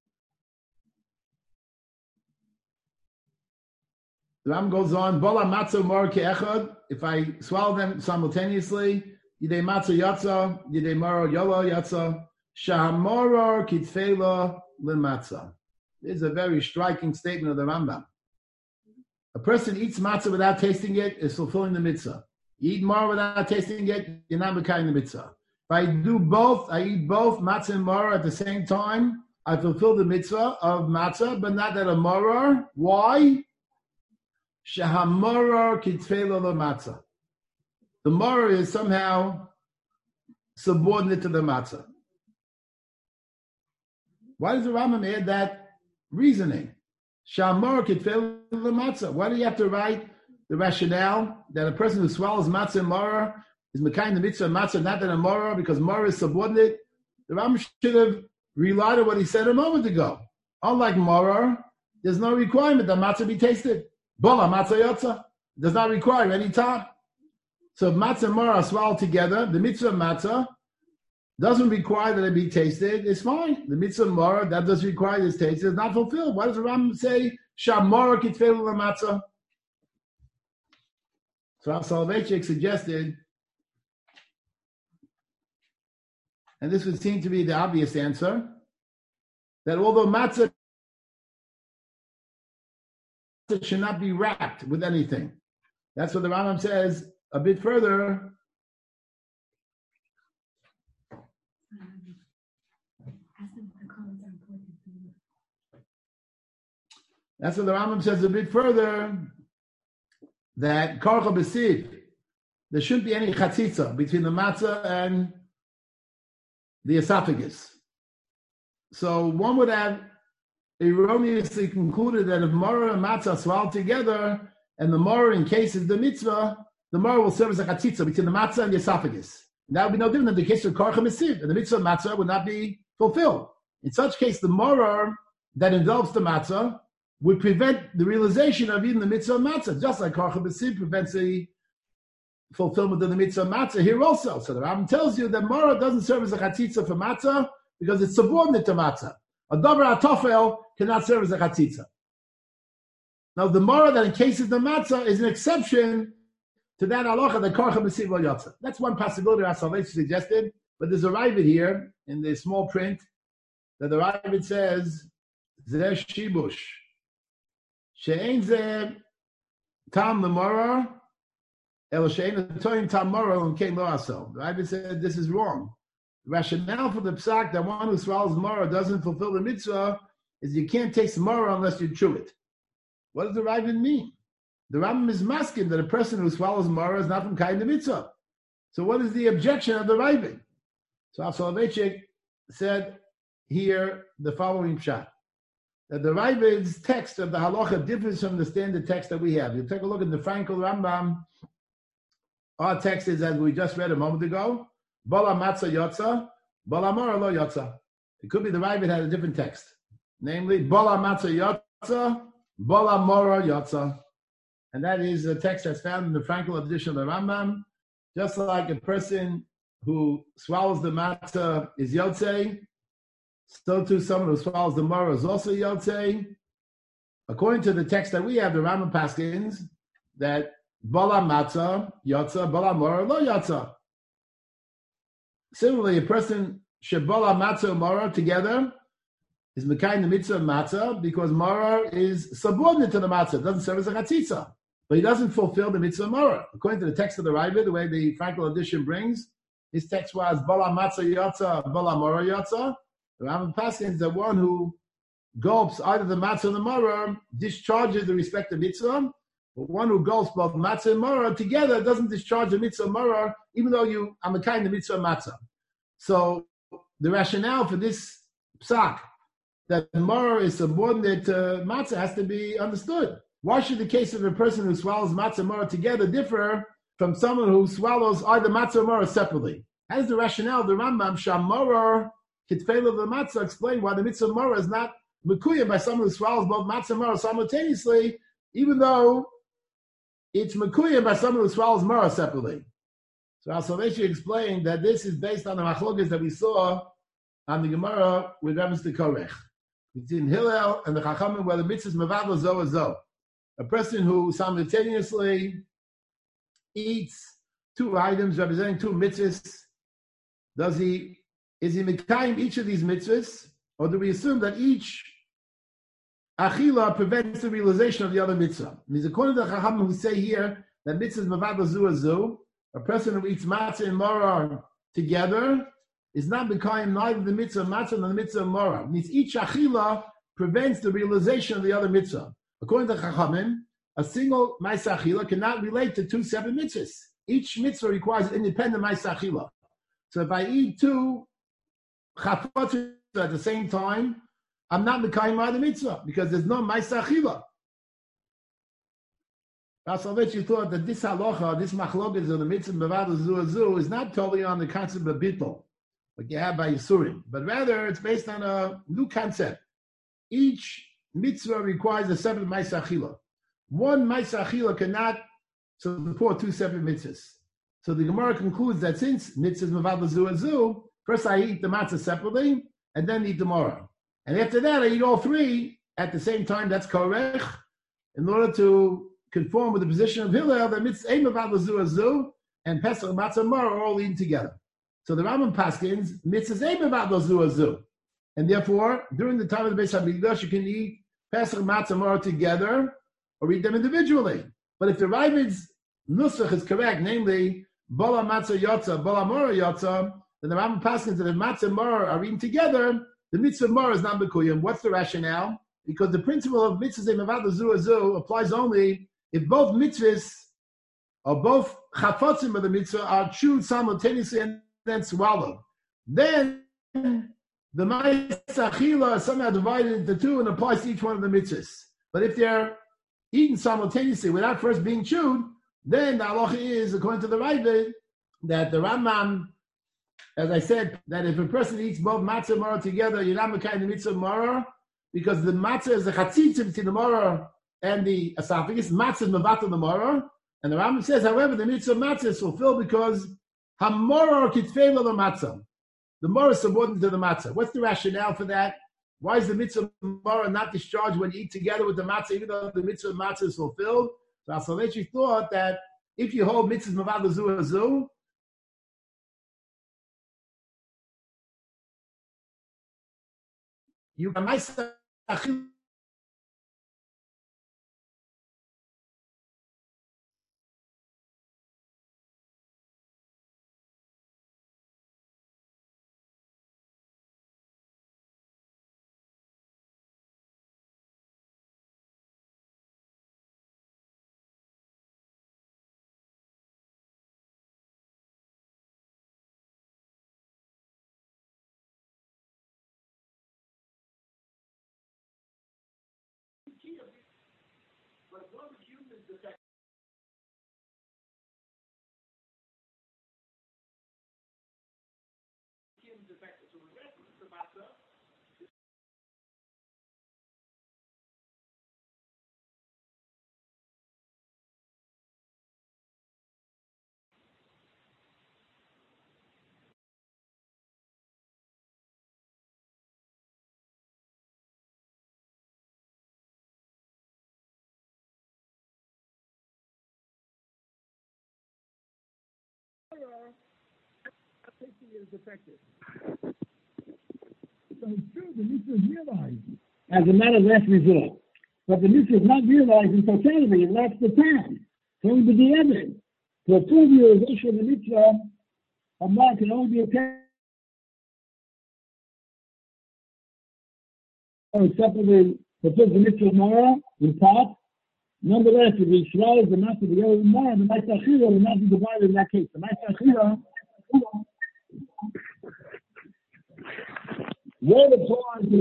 The Rambam goes on, Bala Matzah Mora Ke'echad, if I swallow them simultaneously, Yidei matzah yatza, yidei moro yolo yatza, shahamoro kitfela lematzah. This is a very striking statement of the Rambam. A person eats matzah without tasting it is fulfilling the mitzvah. You eat moro without tasting it, you're not makayim the mitzvah. If I do both, I eat both matzah and moro at the same time, I fulfill the mitzvah of matzah, but not that of moro. Why? Shahamoro kitfela lematzah. the maror is somehow subordinate to the matzah. Why does the Rambam add that reasoning? Shamar kitfel the matzah. Why do you have to write the rationale that a person who swallows matzah and maror is mekayim the mitzvah matzah, not that a maror, because maror is subordinate? The Rambam should have relied on what he said a moment ago. Unlike maror, there's no requirement that matzah be tasted. Bola matzah yotza does not require any time. So if matzah and maror are swallowed together, the mitzvah matzah doesn't require that it be tasted. It's fine. The mitzvah maror that does require this taste is not fulfilled. Why does the Rambam say shamar kitfelu matzah? So Rav Soloveitchik suggested, and this would seem to be the obvious answer, that although matzah should not be wrapped with anything, that's what the Rambam says a bit further. That's what the Rambam says a bit further, that karcha b'siv, there shouldn't be any chatzitza between the matzah and the esophagus. So one would have erroneously concluded that if maror and matzah are swallowed together, and the maror encases the mitzvah, the maror will serve as a chatzitza between the matzah and the esophagus. And that would be no different than the case of karcha b'siv, and the mitzvah matzah would not be fulfilled. In such case, the maror that envelops the matzah would prevent the realization of even the mitzvah matzah, just like karcha b'siv prevents the fulfillment of the mitzvah matzah here also. So the Rambam tells you that maror doesn't serve as a chatzitza for matzah because it's subordinate to matzah. A davar atofel cannot serve as a chatzitza. Now the maror that encases the matzah is an exception to that halacha that karcha b'siv lo yotza. That's one possibility Rav Soloveitchik suggested, but there's a Ravid here in the small print that the Ravid says zeh shibush. She'ein zeh tam l'maror, el she'ein atoim tam maror and kein lo aso. The Ravid said this is wrong. The rationale for the psak that one who swallows maror doesn't fulfill the mitzvah is you can't taste maror unless you chew it. What does the Ravid mean? The Rambam is masking that a person who swallows maror is not from kain the mitzvah. So what is the objection of the Ravid? So Rav Soloveitchik said here the following pshat, that the Ravid's text of the halacha differs from the standard text that we have. You take a look at the Frankel Rambam. Our text is, as we just read a moment ago, Bala matzah yotza, Bala maror lo yotza. It could be the Ravid had a different text, namely Bala matzah yotza, Bala maror yotza. And that is a text that's found in the Frankel edition of the Rambam. Just like a person who swallows the matzah is yotzei, so too someone who swallows the maror is also yotzei. According to the text that we have, the Rambam paskins that bala matzah yotza, bala maror lo yotza. Similarly, a person shebala matzah and maror together is mekayim the mitzvah of matzah because maror is subordinate to the matzah. It doesn't serve as a chatzitza, but he doesn't fulfill the mitzvah of maror. According to the text of the Ravid, the way the Frankel edition brings, his text was bala matzah yotza, bala maror yotza. The Rambam paskins that one who gulps either the matzah or the maror discharges the respective mitzvah, but one who gulps both matzah and maror together doesn't discharge the mitzvah maror, even though you are mekayim the mitzvah matzah. So the rationale for this psak that maror is subordinate to matzah has to be understood. Why should the case of a person who swallows matzah and maror together differ from someone who swallows either matzah or maror separately? How is the rationale of the Rambam sham maror kitfel of the matzah explain why the mitzvah maror is not mekuyim by someone who swallows both matzah and maror simultaneously, even though it's mekuyim by someone who swallows maror separately? So Rav Soloveitchik explained that this is based on the machlokas that we saw on the Gemara with reference to Korech. Between Hillel and the Chachamim, where the mitzvah is mevavla zo or zo. A person who simultaneously eats two items representing two mitzvahs, does he, is he mekayim each of these mitzvahs, or do we assume that each achila prevents the realization of the other mitzvah? It means according to the Chachamim who say here that mitzvah is mevavla zo or zo, a person who eats matzah and maror together is not mekayim neither the mitzvah of matzah nor the mitzvah of maror. It means each achila prevents the realization of the other mitzvah. According to Chachamim, a single ma'aseh achila cannot relate to two separate mitzvahs. each mitzvah requires independent ma'aseh achila. So if I eat two chafotz at the same time, I'm not mekayim the mitzvah because there's no ma'aseh achila. Rasalvich, you thought that this halacha, this machlokas of the mitzvah b'vada zu zu is not totally on the concept of bittul, like you have by Yisurim, but rather it's based on a new concept. Each mitzvah requires a separate ma'aseh achila. One ma'aseh achila cannot support two separate mitzvahs. So the Gemara concludes that since mitzvahs b'vada zu zu, first I eat the matzah separately, and then eat the maror. And after that, I eat all three at the same time. That's korech, in order to conform with the position of Hillel that mitzvah aim about the zu zu and Pesach matzah maror are all eaten together. So the Rambam paskins mitzvah aim about the zu zu, and therefore during the time of the Beis Hamikdash you can eat Pesach matzah maror together or eat them individually. But if the Ravid's nusach is correct, namely bala matzah yotza, bala maror yotza, then the Rambam paskins that if matzah maror are eaten together, the mitzvah maror is not bekuyim. What's the rationale? Because the principle of mitzvah aim about the zu zu applies only if both mitzvahs or both chafotzim of the mitzvah are chewed simultaneously and then swallowed, then the ma'aseh achila is somehow divided into two and applies to each one of the mitzvahs. But if they're eaten simultaneously without first being chewed, then the halacha is, according to the Ravid, that the Rambam, as I said, that if a person eats both matzah and maror together, you're not mekayim the mitzvah maror, because the matzah is the chatzitza between the maror and the esophagus. Matzah is mevatel the maror, and the Rambam says, however, the mitzvah matzah is fulfilled because hamoror kitzvei lo matzah. The maror is subordinate to the matzah. What's the rationale for that? Why is the mitzvah maror not discharged when you eat together with the matzah, even though the mitzvah matzah is fulfilled? So Asalechi thought that if you hold mitzvah mevatel zu zu, you can ma'aseh achila. Is effective. So it's true, the mitzvah is realized as a matter of last resort. But the mitzvah is not realized in totality, and that's the time. So only the evidence. To a full realization of the mitzvah, a man can only be attained except for the fulfills the mitzvah of Mara in part. Nonetheless, if the Yisrael is the master of the other Mara, the ma'aseh achila will not be divided in that case. The ma'aseh achila where the applies to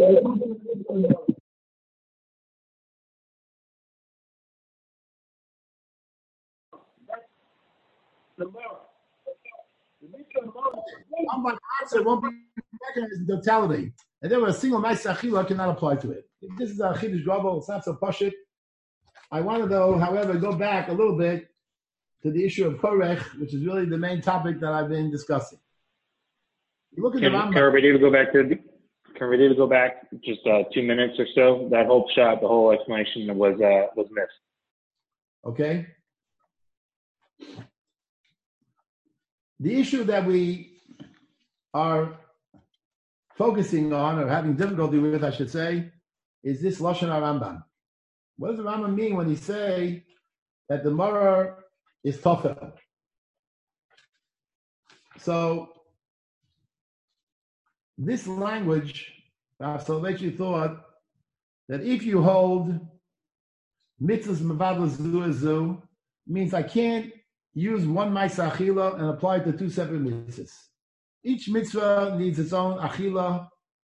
the Mara. The mitzvah of Mara, unlike answer, won't be recognized in totality. And there was a single ma'aseh achila cannot apply to it. If this is a chidush global, it's not so pashut. I want to, though, however, go back a little bit to the issue of korech, which is really the main topic that I've been discussing. You look at can, the Rambam. Can everybody to go back to can everybody to go back just uh, two minutes or so? That whole shot, the whole explanation was uh, was missed. Okay. The issue that we are focusing on, or having difficulty with, I should say, is this Lashon HaRambam. What does the Rambam mean when he say that the maror is tofel? So this language, so that you thought that if you hold mitzvahs mevatel zu zu, means I can't use one Maisa Achila and apply it to two separate mitzvahs. Each mitzvah needs its own Achila.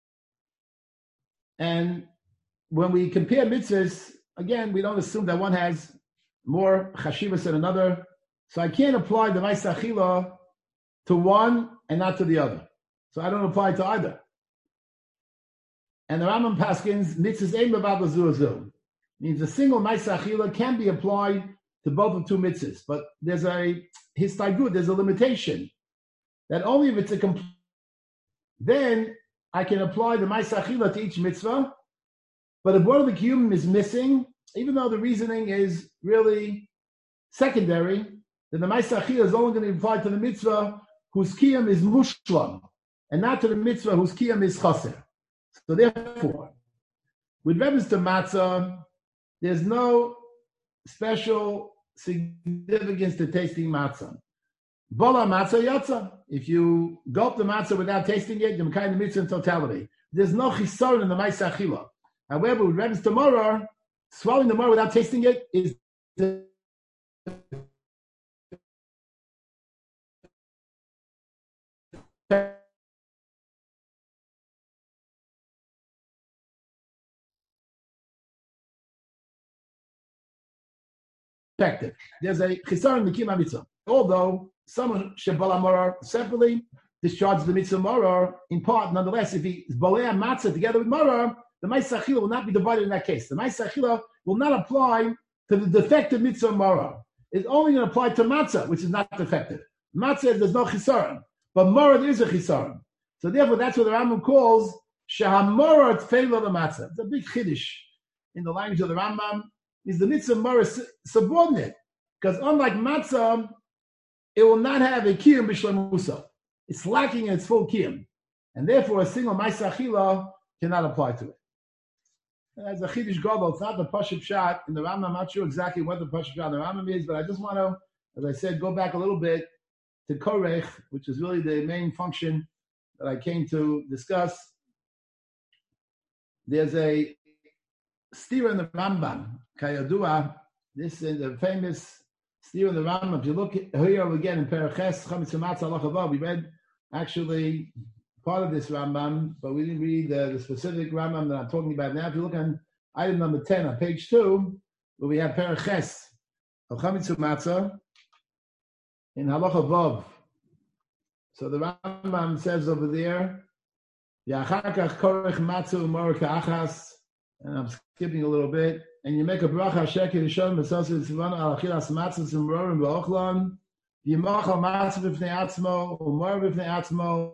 And when we compare mitzvahs, again, we don't assume that one has more chashivas than another. So I can't apply the Maisa Achila to one and not to the other. So I don't apply to either. And the Rambam paskins mitzvahs ein b'vad l'zu l'zu. Means a single Maisa Achila can be applied to both of two mitzvahs, but there's a histaigut, there's a limitation that only if it's a complete, then I can apply the Maisa Achila to each mitzvah. But if one of the kiyum is missing, even though the reasoning is really secondary, then the Maisa Achila is only going to be applied to the mitzvah whose kiyum is mushlam, and not to the mitzvah whose kiyum is chaser. So therefore, with reference to matzah, there's no special significance to tasting matzah. Bola matzah yatza. If you gulp the matzah without tasting it, you're kind of mitzvah in totality. There's no chisar in the Maisa Achila. However, with reference to maror, swallowing the maror without tasting it is effective. There's a chisar in the kiyum mitzvah. Although someone shebala maror separately discharges the mitzvah maror in part, nonetheless, if he is balei matzah together with maror, the Maisa Achila will not be divided in that case. The Maisa Achila will not apply to the defective mitzvah maror. It's only going to apply to matzah, which is not defective. Matzah, there's no chisaron, but maror there is a chisaron. So therefore, that's what the Rambam calls shehamoror tfeila the matzah. It's a big chiddush in the language of the Rambam. Is the mitzvah maror subordinate? Because unlike matzah, it will not have a kiyum b'shlemusa. It's lacking in its full kiyum, and therefore a single Maisa Achila cannot apply to it. As a chiddush gadol, it's not the pashut pshat in the Rambam. I'm not sure exactly what the pashut pshat in the Rambam is, but I just want to, as I said, go back a little bit to korech, which is really the main function that I came to discuss. There's a stira in the Rambam, kayadua. This is the famous stira in the Rambam. If you look here again in Paraches Chametz Matzah Halacha Vav, we read actually part of this Rambam, but we didn't read the, the specific Rambam that I'm talking about now. If you look on item number ten on page two, where we have Paraches of Chametz Matzah in Halacha Vav. So the Rambam says over there, Yachakach Korech Matzu Umor Ka'achas, and I'm skipping a little bit, and you make a bracha sheker rishon b'sosis tzivana al achilas matzos u'mrorim b'ochlon, yimachal matzah b'fnei atzmo umor b'fnei atzmo.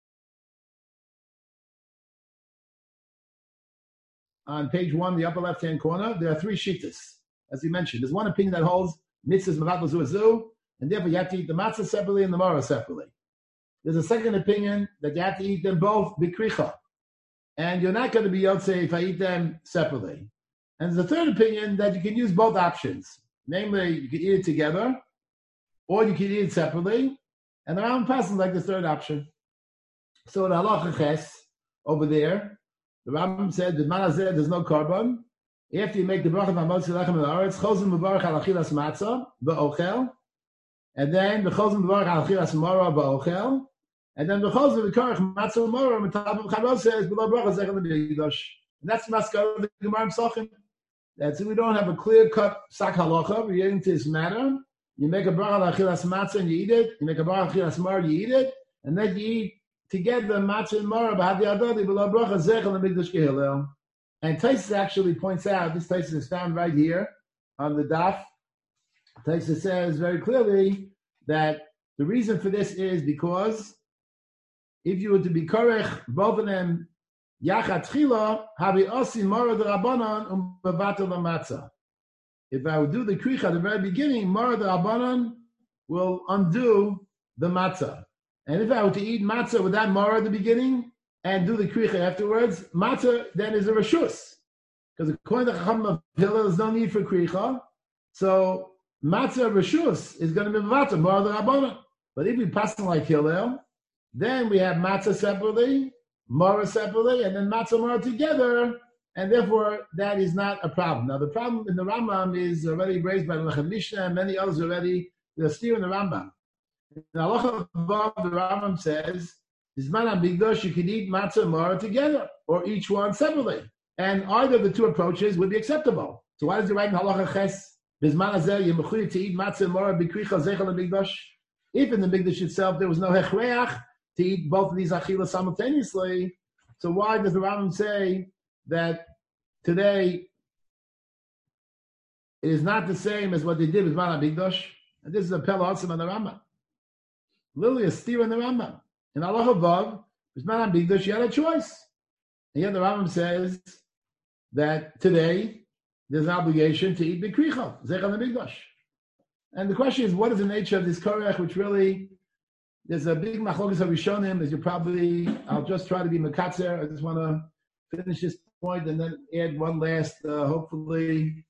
On page one, the upper left-hand corner, there are three shittas, as he mentioned. There's one opinion that holds mitzvahs mevat l'zu azu, and therefore you have to eat the matzah separately and the maror separately. There's a second opinion that you have to eat them both b'kricha, and you're not going to be yotzei if I eat them separately. And there's a third opinion that you can use both options. Namely, you can eat it together, or you can eat it separately, and the Rambam passes like the third option. So in Halacha Ches, over there, the Rambam said that manazeh, there's no carbon. After you make the bracha v'amotzi lechem v'aretz, chozim v'barach al achilas matzah v'ochel, and then the chozim v'barach al achilas maror v'ochel, and then the chozim v'karach matzah v'maror v'tap v'chavos says below bracha zechem v'yidosh. And that's the maskar of the Gemara Pesachim. That's we don't have a clear-cut sak halacha. We're getting to this matter. You make a bracha al achilas matzah and you eat it. You make a bracha al achilas maror, you eat it, and then you eat together matzah and maror b'hadi adadi below bracha zechem v'mikdash kehilel. And Taisus actually points out, this Taisus is found right here on the daf. Taisus says very clearly that the reason for this is because if you were to be korech both of them yachat tchila, havi osi maror d'rabanan um bevatel matzah. If I would do the kricha at the very beginning, maror d'rabanan will undo the matzah. And if I were to eat matzah without maror at the beginning and do the kricha afterwards, matzah then is a reshus. Because according to Chacham of Hillel, there's no need for kricha. So matzah reshus is going to be mevatel maror d'rabanan. But if we pass it like Hillel, then we have matzah separately, maror separately, and then matzah maror together, and therefore that is not a problem. Now the problem in the Rambam is already raised by the Lechem Mishnah and many others already, the steer in the Rambam. In Halacha above, the Rambam says, Bisman HaMikdash, you can eat matzah and maror together, or each one separately. And either of the two approaches would be acceptable. So why does he write in Halacha Ches, Bisman Hazeh, you're mechuyev to eat matzah and maror b'kricha zeichel HaMikdash? If in the Mikdash itself there was no hechreach to eat both of these achilas simultaneously, so why does the Rambam say that today it is not the same as what they did with Bisman HaMikdash? And this is a Pella Atzim on the Rambam. Literally a steer in the Rambam. In Allah Vav, Bisman HaMikdash, you had a choice. And yet the Rambam says that today there's an obligation to eat B'kricha, Zeichel HaMikdash. And the question is, what is the nature of this korech, which really, there's a big machlokas of Rishonim, as you probably, I'll just try to be mekatzer. I just want to finish this point and then add one last, uh, hopefully,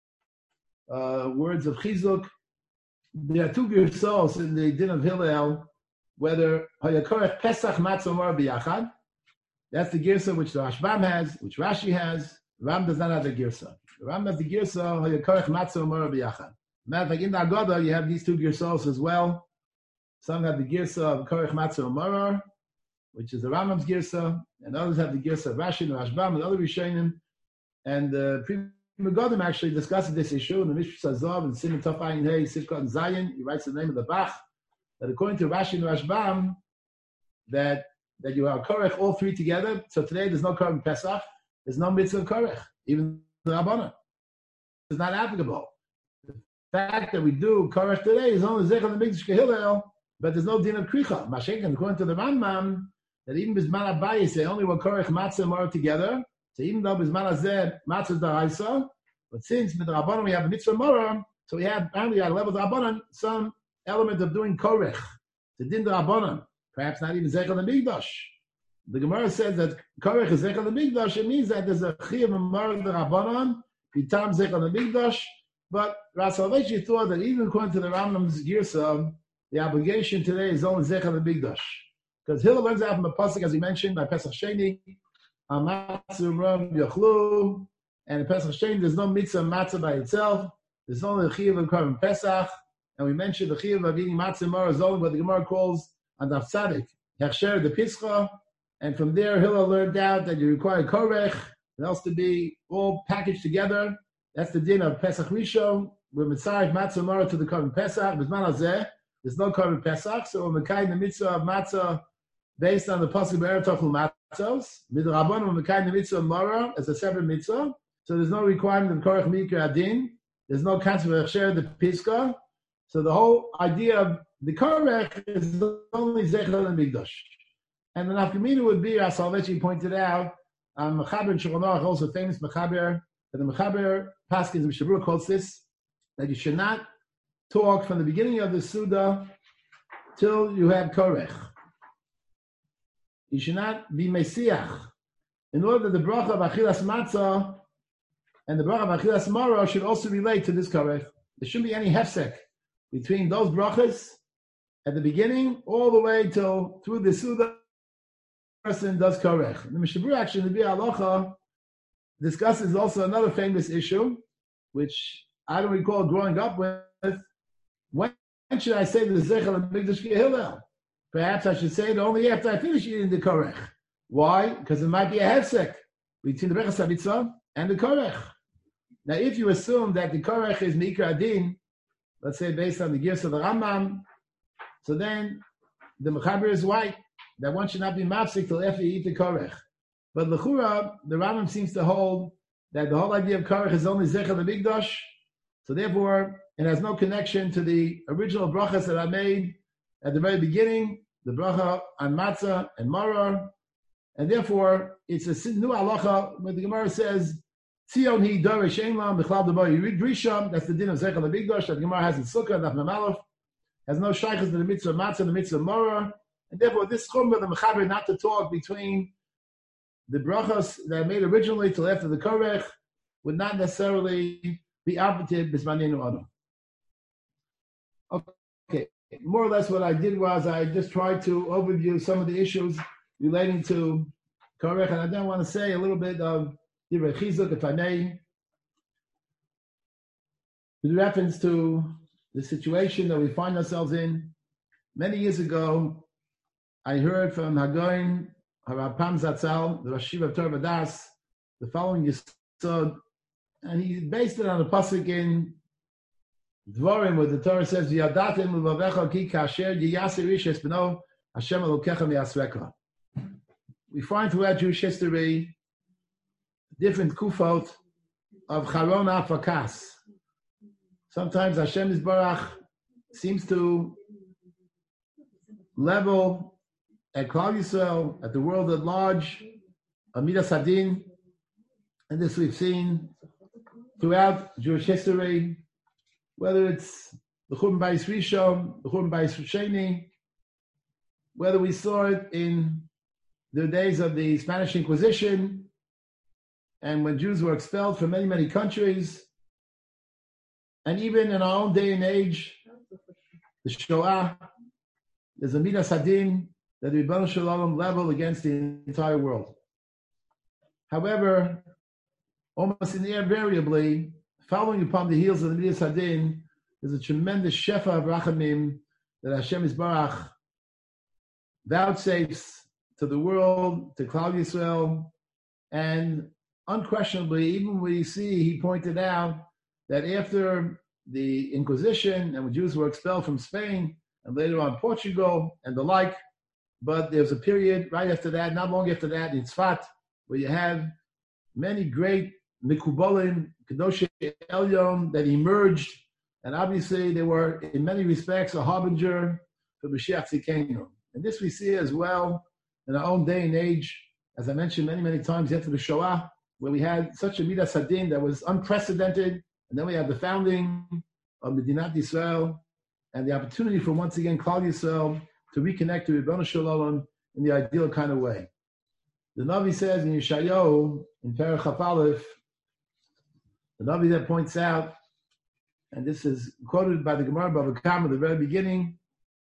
uh, words of chizuk. There are two gersos in the din of Hillel, whether hayakorech pesach matzah mar biyachad. That's the girsa which the Rashbam has, which Rashi has. The Ram does not have the girsa. The Ram has the girsa hayakorech matzah mar biyachad. Matter of fact, in the Agoda, you have these two girsos as well. Some have the girsa of korech matzah maror, which is the Rambam's girsa, and others have the girsa of Rashi and Rashbam and other Rishonim. And the Pri Megadim actually discusses this issue in the Mishra Zazav and Simon Tafayin Hey Sivkot and Zayin. He writes the name of the Bach that according to Rashi and Rashbam, that that you are korech all three together. So today there's no korech Pesach, there's no mitzvah of korech, even the Rabbana. It's not applicable. The fact that we do korech today is only Zeichel HaMikdash Kehillel, but there's no din of kricha. Mashenkan, according to the Rambam, that even Bisman HaBayis, they only were korech matzah and maror together. So even though Bisman Hazeh matzah is daraisa, but since with the Rabbanon we have mitzvah maror, so we have apparently at a level of the Rabbanon some element of doing korech. The din the Rabbanon, perhaps not even Zeichel HaMikdash. The Gemara says that korech is Zeichel HaMikdash. It means that there's a chiyuv maror the Rabbanon bitam Zeichel HaMikdash. But Ras Soloveitchik thought that even according to the Rambam's girsa, the obligation today is only Zeichel HaMikdash, because Hillel learns out from a pasuk, as he mentioned by Pesach Sheni. Matzah rum yachlu, and in Pesach Sheni there's no mitzvah matzah by itself. There's only the chiyuv of korban Pesach, and we mentioned the chiyuv of eating matzah maror is only what the Gemara calls on Daf Tzadik hechsher the pischa, and from there Hillel learned out that you require korech, it else to be all packaged together. That's the din of Pesach Rishon. We're mitzvah matzah maror to the korban Pesach. B'zman hazeh there's no korban Pesach, so we're mekayim the mitzvah of matzah based on the pasuk be'erev tochel matzos. Midrabanan we're mekayim the mitzvah of maror as a separate mitzvah. So there's no requirement of korech mikra adin. There's no concept of share the piska. So the whole idea of the korech is only Zeichel HaMikdash. And the nafkamina would be, as Soloveitchik pointed out, um, Mechaber and Shulchan Aruch, also famous Mechaber, that the Mechaber Paskins of Shabur quotes this, that you should not talk from the beginning of the Suda till you have korech. You should not be mesiach. In order that the bracha of achilas matzah and the bracha of achilas maror should also relate to this korech. There shouldn't be any hefsek between those brachas at the beginning all the way till through the Suda person does korech. The Mishabur actually, the Biur Halacha, discusses also another famous issue, which I don't recall growing up with. When should I say the Zeichel HaMikdash Hillel? Perhaps I should say it only after I finish eating the korech. Why? Because it might be a hefsek between the Berachas HaMitzvah and the korech. Now, if you assume that the korech is Mikra Adin, let's say based on the gifts of the Rambam, so then the Mechaber is right, that one should not be mafsik till after you eat the korech. But l'chura, the Rambam seems to hold that the whole idea of korech is only Zeichel HaMikdash, so therefore it has no connection to the original brachas that I made at the very beginning, the bracha on matzah and maror, and therefore it's a new halacha where the Gemara says, Tzion hi dorish ein lam b'chlal d'bo yirid risham. That's the din of Zeichel HaMikdash that the Gemara has in Sukkah, Daf Mem Aleph, has no shaychus to the mitzvah of matzah and the mitzvah of maror, and therefore this chum with the mechaber not to talk between the brachas that I made originally till after the korech would not necessarily be operative b'zmaninu adam. Okay, more or less what I did was I just tried to overview some of the issues relating to korech, and I then want to say a little bit of divrei chizuk, if I may, with reference to the situation that we find ourselves in. Many years ago, I heard from Hagoin Harapam Zatzal, the Rosh Yeshiva of Torah Vodaas, the following yesod, and he based it on a pasuk in Dvorim, where the Torah says, "V'yadatem uvavecha ki kasher yiyasir ish es b'no Hashem Elokecha mi'asveka." We find throughout Jewish history different kufot of charon afakas. Sometimes Hashem Yisbarach seems to level at Klal Yisrael, at the world at large, Amidas Hadin, and this we've seen throughout Jewish history, whether it's the Churban Bayis Rishon, the Churban Bayis Sheni, whether we saw it in the days of the Spanish Inquisition, and when Jews were expelled from many, many countries, and even in our own day and age, the Shoah, there's a Midas Hadin that the Rebbeinu Shalom level against the entire world. However, almost invariably, following upon the heels of the Midas Hadin, there's a tremendous shefa of rachamim that Hashem Yisbarach vouchsafes to the world, to Klal Yisrael, and unquestionably, even we see, he pointed out that after the Inquisition and when Jews were expelled from Spain and later on Portugal and the like, but there was a period right after that, not long after that, in Tzfat, where you have many great Mikubalim, Kedoshei Elyon that emerged, and obviously they were in many respects a harbinger for Mashiach Tzidkeinu. And this we see as well in our own day and age, as I mentioned many, many times after the Shoah, where we had such a Midas Hadin that was unprecedented, and then we had the founding of Medinat Yisrael, and the opportunity for once again Klal Yisrael to reconnect to Rebbeinu Shalom in the ideal kind of way. The Navi says in Yeshayahu, in Perach Chaf Aleph, the Navi that points out, and this is quoted by the Gemara Bava Kama at the very beginning,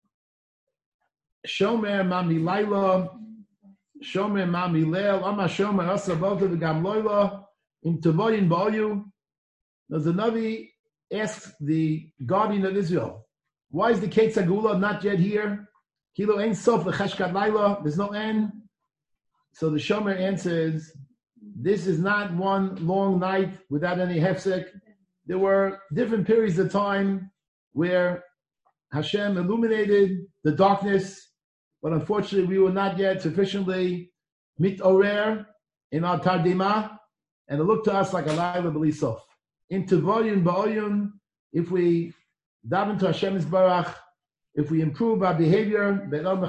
Shomer Mami Laila, Shomer Mami Leil, Ama Shomer Asa Bota V'Gam Loila, in Tavoyin Ba'oyu. Now the Navi asks the guardian of Israel, why is the Ketz Agula not yet here? Kilo Ein Sof L'Cheshkat Laila, there's no end. So the Shomer answers, this is not one long night without any hefsek. There were different periods of time where Hashem illuminated the darkness, but unfortunately we were not yet sufficiently mitorer in our tardima, and it looked to us like a laila b'lisof. In Tevoyin ba'oyun, if we daven to Hashem Yisbarach, if we improve our behavior,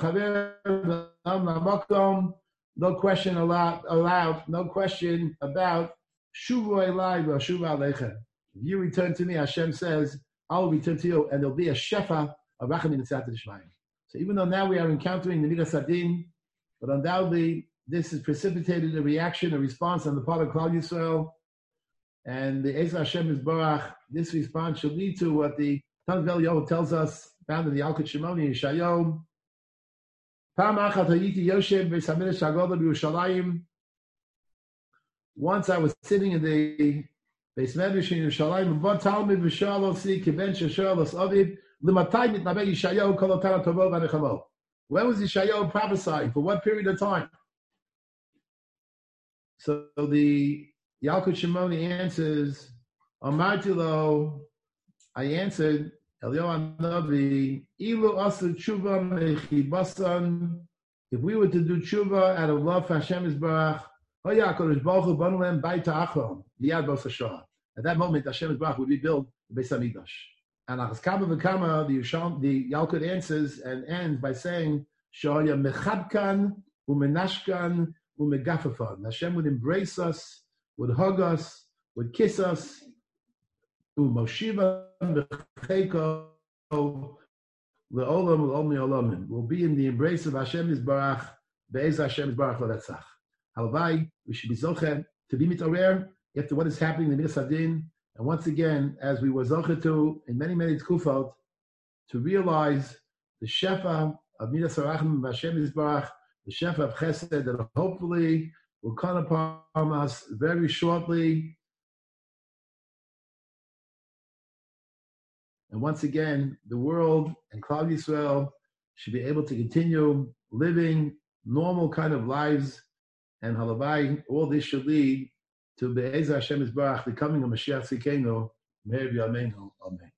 no question allowed, allowed, no question about Shuvu Elai v'Shuvu Aleichem. If you return to me, Hashem says, I will return to you, and there'll be a shefa of Rachamim and Tzat D'Shmayim. So even though now we are encountering the Midas Hadin, but undoubtedly this has precipitated a reaction, a response on the part of Klal Yisrael, and the Ezer Hashem Yisbarach, this response should lead to what the Tanz Eliyahu tells us, found in the Yalkut Shimoni in Yeshayahu. Once I was sitting in the Beis Medrash in Yerushalayim, v'bon Talmud v'shal osi kiben sheshal os aviv l'matay mitnabeh Yeshayahu kol otana tovo v'nechamo. When was Yeshayahu prophesying? For what period of time? So the Yalkut Shimoni answers, Amarti lo, I answered, Eliyahu Hanavi, ilu asu tshuva mechibasan. If we were to do tshuva out of love for Hashem Yisbarach, hoya HaKadosh Baruch Hu banu lem baita achron liyad Bos Hashah. At that moment, Hashem Yisbarach would rebuild the Beis Hamikdash. And Achas Kama v'Kama, the Yisham, the Yalkut answers and ends by saying, Shoya mechabkan umenashkan umegafafan. Hashem would embrace us, would hug us, would kiss us, umoshiva b'cheiko le'olam le'olam le'olamim. We'll be in the embrace of Hashem Yisbarach, be'ez Hashem Yisbarach l'netzach. Halavai, we should be zocher to be mitorer after what is happening in the Midas Hadin, and once again, as we were zocher to in many, many tkufot, to realize the shefa of Midas Harachim of Hashem Yisbarach, the shefa of Chesed that hopefully will come upon us very shortly. And once again, the world and Klal Yisrael should be able to continue living normal kind of lives, and halavai, all this should lead to Be'ez Hashem Yisbarach, the coming of Mashiach Tzidkeinu, Meir B'Yameinu. Amen.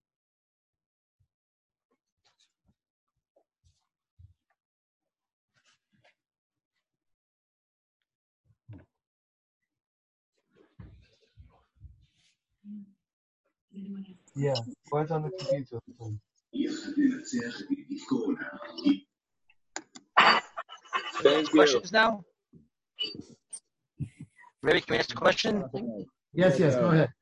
Yeah, what's on the computer? Thank you. Questions now? Rebbe, can we ask a question? Yes, yes, go ahead.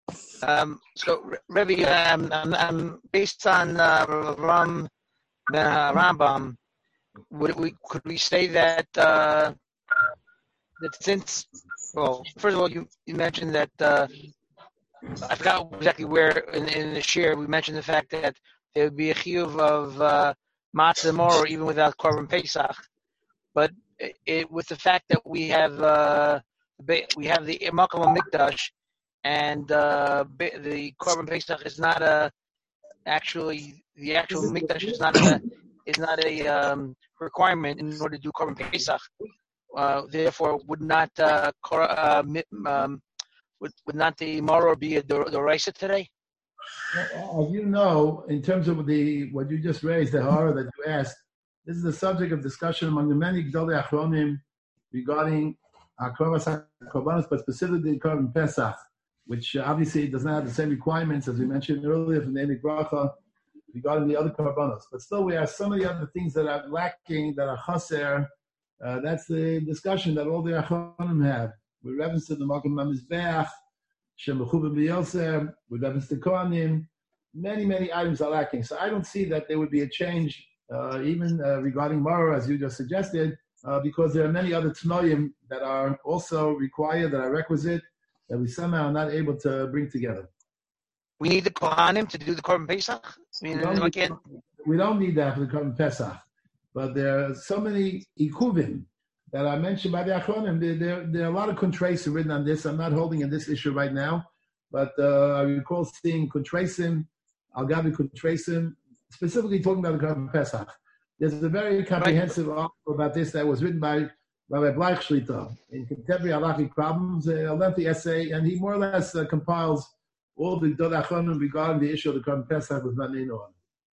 Um, so, Rebbe, um, um, um, based on uh, Ram, uh, Rambam, would we could we say that uh, that since, well, first of all, you, you mentioned that uh, I forgot exactly where in, in the share we mentioned the fact that there would be a chiyuv of uh, matzah mor even without korban pesach, but it, it, with the fact that we have uh, we have the Makom Mikdash, and uh, the korban pesach is not a actually the actual Mikdash is not a is not a um, requirement in order to do korban pesach. Uh, therefore, would not uh, uh, um, would, would not the Moror be a Doraisa today? Well, as you know, in terms of the what you just raised, the horror that you asked, this is the subject of discussion among the many Gdolei Achronim regarding Korban Korbanos, but specifically Korban Pesach, which obviously does not have the same requirements as we mentioned earlier from the Emek Bracha regarding the other Korbanos. But still, we have some of the other things that are lacking, that are chaser. Uh, that's the discussion that all the Achronim have. With reference to the Makom HaMizbeach, Shem Mechubim B'Yoser, with reference to Kohanim, many, many items are lacking. So I don't see that there would be a change, uh, even uh, regarding Moror, as you just suggested, uh, because there are many other Tnoim that are also required, that are requisite, that we somehow are not able to bring together. We need the Kohanim to do the Korban Pesach? I mean, we, don't again, need, we don't need that for the Korban Pesach. But there are so many ikuvim that are mentioned by the Achronim. There, there, there are a lot of contrasim written on this. I'm not holding in this issue right now, but uh, I recall seeing contrasim, Al-Gabi contrasim, specifically talking about the Korban Pesach. There's a very comprehensive right. article about this that was written by Rabbi Bleich Shlita in Contemporary Halachic Problems, a lengthy essay, and he more or less uh, compiles all the Gdolei Achronim regarding the issue of the Korban Pesach with Manino on.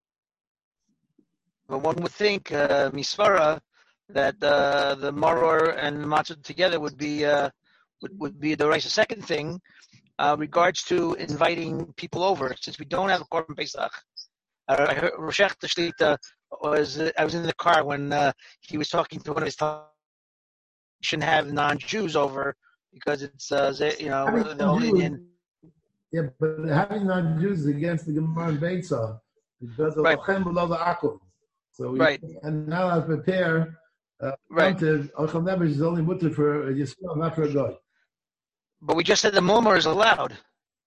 But one would think, uh, Misvara, that uh, the Moror and the Matzah together would be uh, would, would be the right. The second thing, uh, regards to inviting people over, since we don't have a Korban Pesach. Uh, I heard Roshech Tashlita was uh, I was in the car when uh, he was talking to one of his talk, shouldn't have non-Jews over because it's uh, you know having the only Indian. Yeah, but having non-Jews is against the Gemara and Beitzah because of right. Ochem below the Akum. So we right. and now I prepare. Uh, right. Ochel Nebuch is only mutter for Yisrael, not for a Goy. But we just said the mummer is allowed.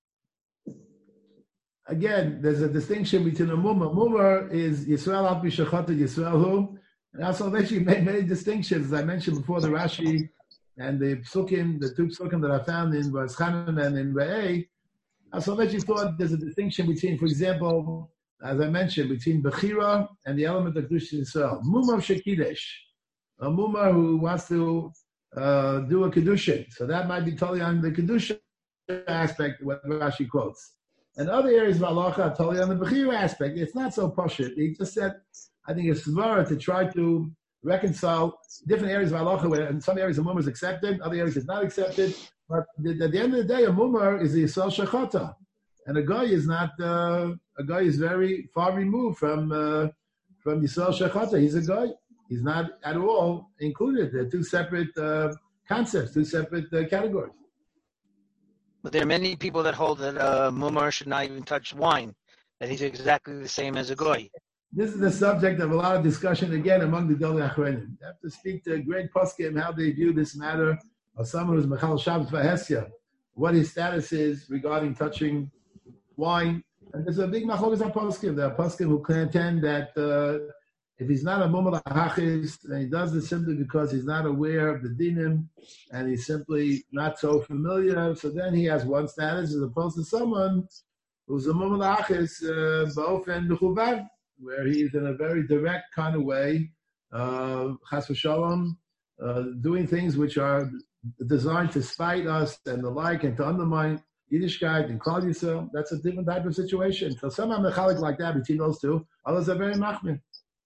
Again, there's a distinction between a mummer. Mummer is Yisrael al pi shechata Yisrael hu. And also, actually made many distinctions, as I mentioned before, the Rashi and the Psukim, the two Psukim that I found in Vaschanan and in Re'eh. Also, actually thought there's a distinction between, for example, as I mentioned, between Bechira and the element of Kedusha Yisrael. Mumar Shekidesh. A mumar who wants to uh, do a kedushin, so that might be totally on the kedushin aspect, what Rashi quotes. And other areas of halacha are totally on the bechira aspect. It's not so pashut. He just said, I think it's svara to try to reconcile different areas of halacha where in some areas a mumar is accepted, other areas it's not accepted. But at the end of the day, a mumar is the yisrael shechata, and a guy is not. Uh, a guy is very far removed from uh, from yisrael shechata. He's a guy. He's not at all included. They're two separate uh, concepts, two separate uh, categories. But there are many people that hold that uh, mumar should not even touch wine, that he's exactly the same as a goy. This is the subject of a lot of discussion, again, among the Gdolei Achronim. You have to speak to great poskim how they view this matter of someone who's Mechal Shabbos Vahesya, what his status is regarding touching wine. And there's a big machlokes on poskim. There are poskim who contend that uh, if he's not a mumar hachis, and he does this simply because he's not aware of the dinim, and he's simply not so familiar, so then he has one status as opposed to someone who's a mumalachis ba'ofen mechuvan, where he's in a very direct kind of way, uh, chas v'shalom, uh, doing things which are designed to spite us and the like, and to undermine Yiddishkeit and Klal Yisrael. That's a different type of situation. So some are mechalik like that between those two. Others are very machmir.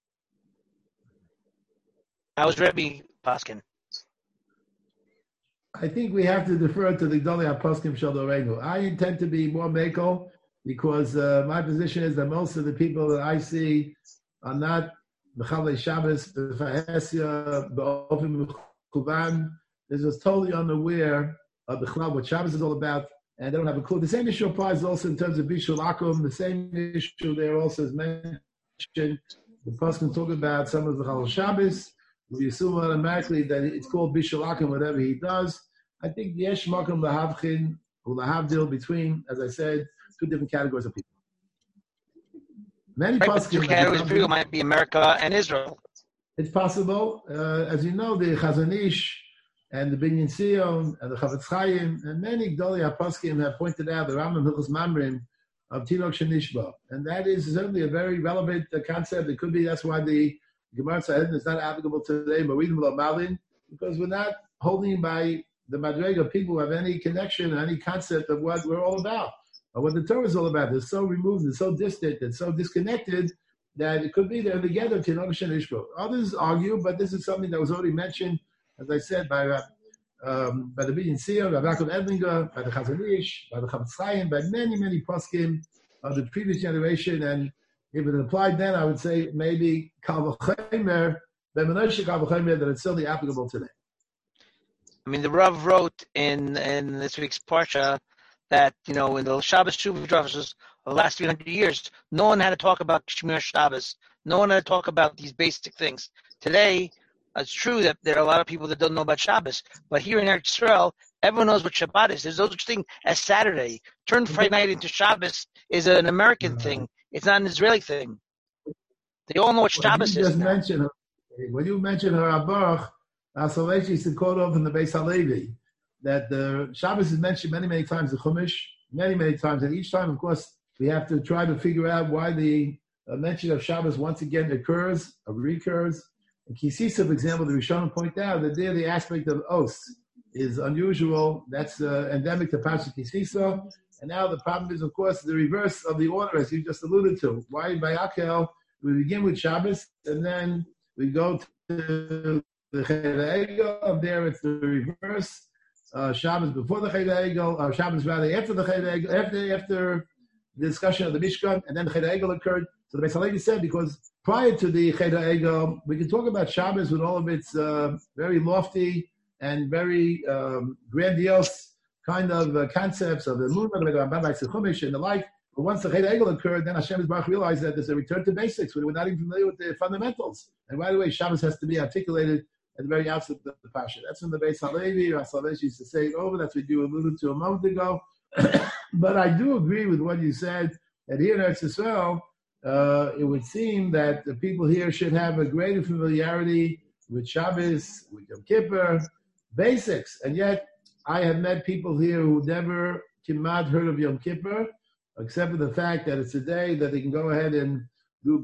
How was Rebbe Paskin? I think we have to defer to the Gdolei HaPoskim Shel Doreinu. I intend to be more meko because uh, my position is that most of the people that I see are not Mechalei Shabbos, B'Fahesia, B'Ofim Mechuvan. They're just totally unaware of the Chlal, what Shabbos is all about, and they don't have a clue. The same issue applies also in terms of Bishul Akum. The same issue there also is mentioned. The Poskim talk about some of the Chalal Shabbos. We assume automatically that it's called Bishul Akum, whatever he does. I think Yesh Makom Lahavchin, or Lahavdil, between, as I said, two different categories of people. Many right, Poskim. Two categories of people might be America and Israel. It's possible. Uh, as you know, the Chazon Ish and the Binyan Sion and the Chavetz Chaim and many Gdolei HaPoskim have pointed out the Rambam Hilchos Mamrim of Tinok Shenishba. And that is certainly a very relevant uh, concept. It could be that's why the Gemara Sanhedrin is not applicable today, but we don't Malin, because we're not holding by the Madrega of people who have any connection or any concept of what we're all about, or what the Torah is all about. They're so removed, and so distant, and so disconnected that it could be they're together. Others argue, but this is something that was already mentioned, as I said, by uh, um, by the Binyan Sion, by Yaakov Edlinger, by the Chazon Ish, by the Chavetz Chaim, by many, many poskim of the previous generation. And if it applied then, I would say maybe Kal V'Chomer, Ben Menashe Kal V'Chomer, that it's still applicable today. I mean, the Rav wrote in in this week's Parsha that, you know, in the Shabbos Shuvah drushes of the last three hundred years, no one had to talk about Shmir Shabbos. No one had to talk about these basic things. Today, it's true that there are a lot of people that don't know about Shabbos, but here in Eretz Yisrael, everyone knows what Shabbat is. There's no such thing as Saturday. Turn Friday night into Shabbos is an American thing. It's not an Israeli thing. They all know what Shabbos is. Mention, when you mentioned her Baruch, Asalechi used to quote over in the Beis Halevi that the Shabbos is mentioned many, many times in Chumash, many, many times, and each time, of course, we have to try to figure out why the uh, mention of Shabbos once again occurs, or recurs. In Kisisa, for example, the Rishonim point out that there the aspect of Os is unusual. That's uh, endemic to Parshat Kisisa. And now the problem is, of course, the reverse of the order, as you just alluded to. Why by Akel we begin with Shabbos, and then we go to the Cheder Egel, there it's the reverse. Uh, Shabbos before the Cheder Egel, or Shabbos rather after the Cheder Egel, after, after the discussion of the Mishkan, and then the Cheder Egel occurred. So the Beis Halevi said, because prior to the Cheder Egel, we can talk about Shabbos with all of its uh, very lofty and very um, grandiose kind of uh, concepts of the movement of the Ramban, Chumash, and the like. But once the Cheder Egel occurred, then Hashem Baruch realized that there's a return to basics. We were not even familiar with the fundamentals. And right away, Shabbos has to be articulated at the very outset of the Pasha. That's in the Beis Halevi. Rasalesh used to say it over. That's what you alluded to a moment ago. But I do agree with what you said, that here in Eretz Yisrael, uh, it would seem that the people here should have a greater familiarity with Shabbos, with Yom Kippur, basics. And yet, I have met people here who never kimat heard of Yom Kippur, except for the fact that it's a day that they can go ahead and do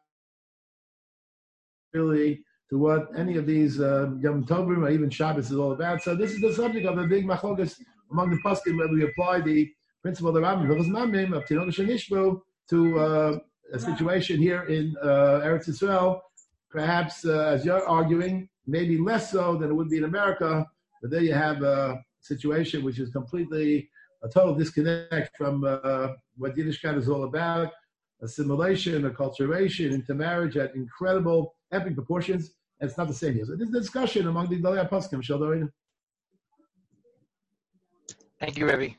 really to what any of these uh, Yom Tovim or even Shabbos is all about. So this is the subject of a big machlokas among the poskim where we apply the principle of the Rambam Hilchos Mamrim of Tinok Shenishbu to uh, a situation here in uh, Eretz Yisrael, perhaps uh, as you're arguing, maybe less so than it would be in America, but there you have a situation which is completely a total disconnect from uh, what Yiddishkeit is all about, assimilation, acculturation, intermarriage at incredible, epic proportions. And it's not the same here. So this is a discussion among the Gdolei HaPoskim. Shel Thank you, Rebbe.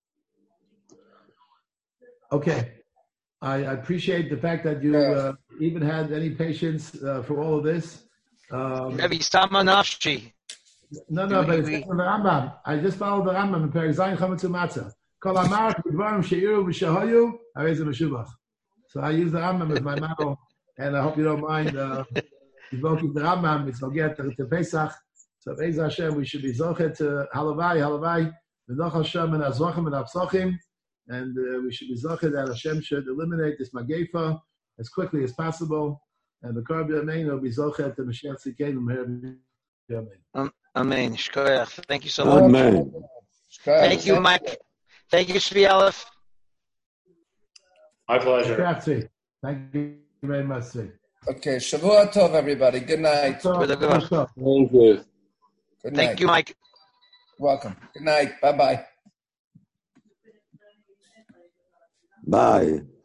Okay. I, I appreciate the fact that you uh, even had any patience uh, for all of this. Um, Rebbe, Sama Nafshi. No, no, but it's the Rambam. I just followed the Rambam in Perek Zayin Chametzu Matzah. Kol amar k'dvarim she'iru v'shehoyu harei ze meshubach. So I use the Rambam as my model, and I hope you don't mind uh, invoking the Rambam. It's Nogeh to Pesach. So Be'ez Hashem, we should be zochet to halavai, halavai, v'noch Hashem and azrochim and apsochim, and uh, we should be zocher that Hashem should eliminate this magefa as quickly as possible, and the Karbi Amein will be zocher to Mashiach Tzidkenu. Um, Amen. Shkoyach. Thank you so much. Amen. Thank you, Mike. Thank you, Shvi Aleph. My pleasure. Grazie. Thank you very much, sir. Okay, Shavua Tov, everybody. Good night. With a good Sure. Thank you. Good night. Thank you, Mike. Welcome. Good night. Bye-bye. Bye.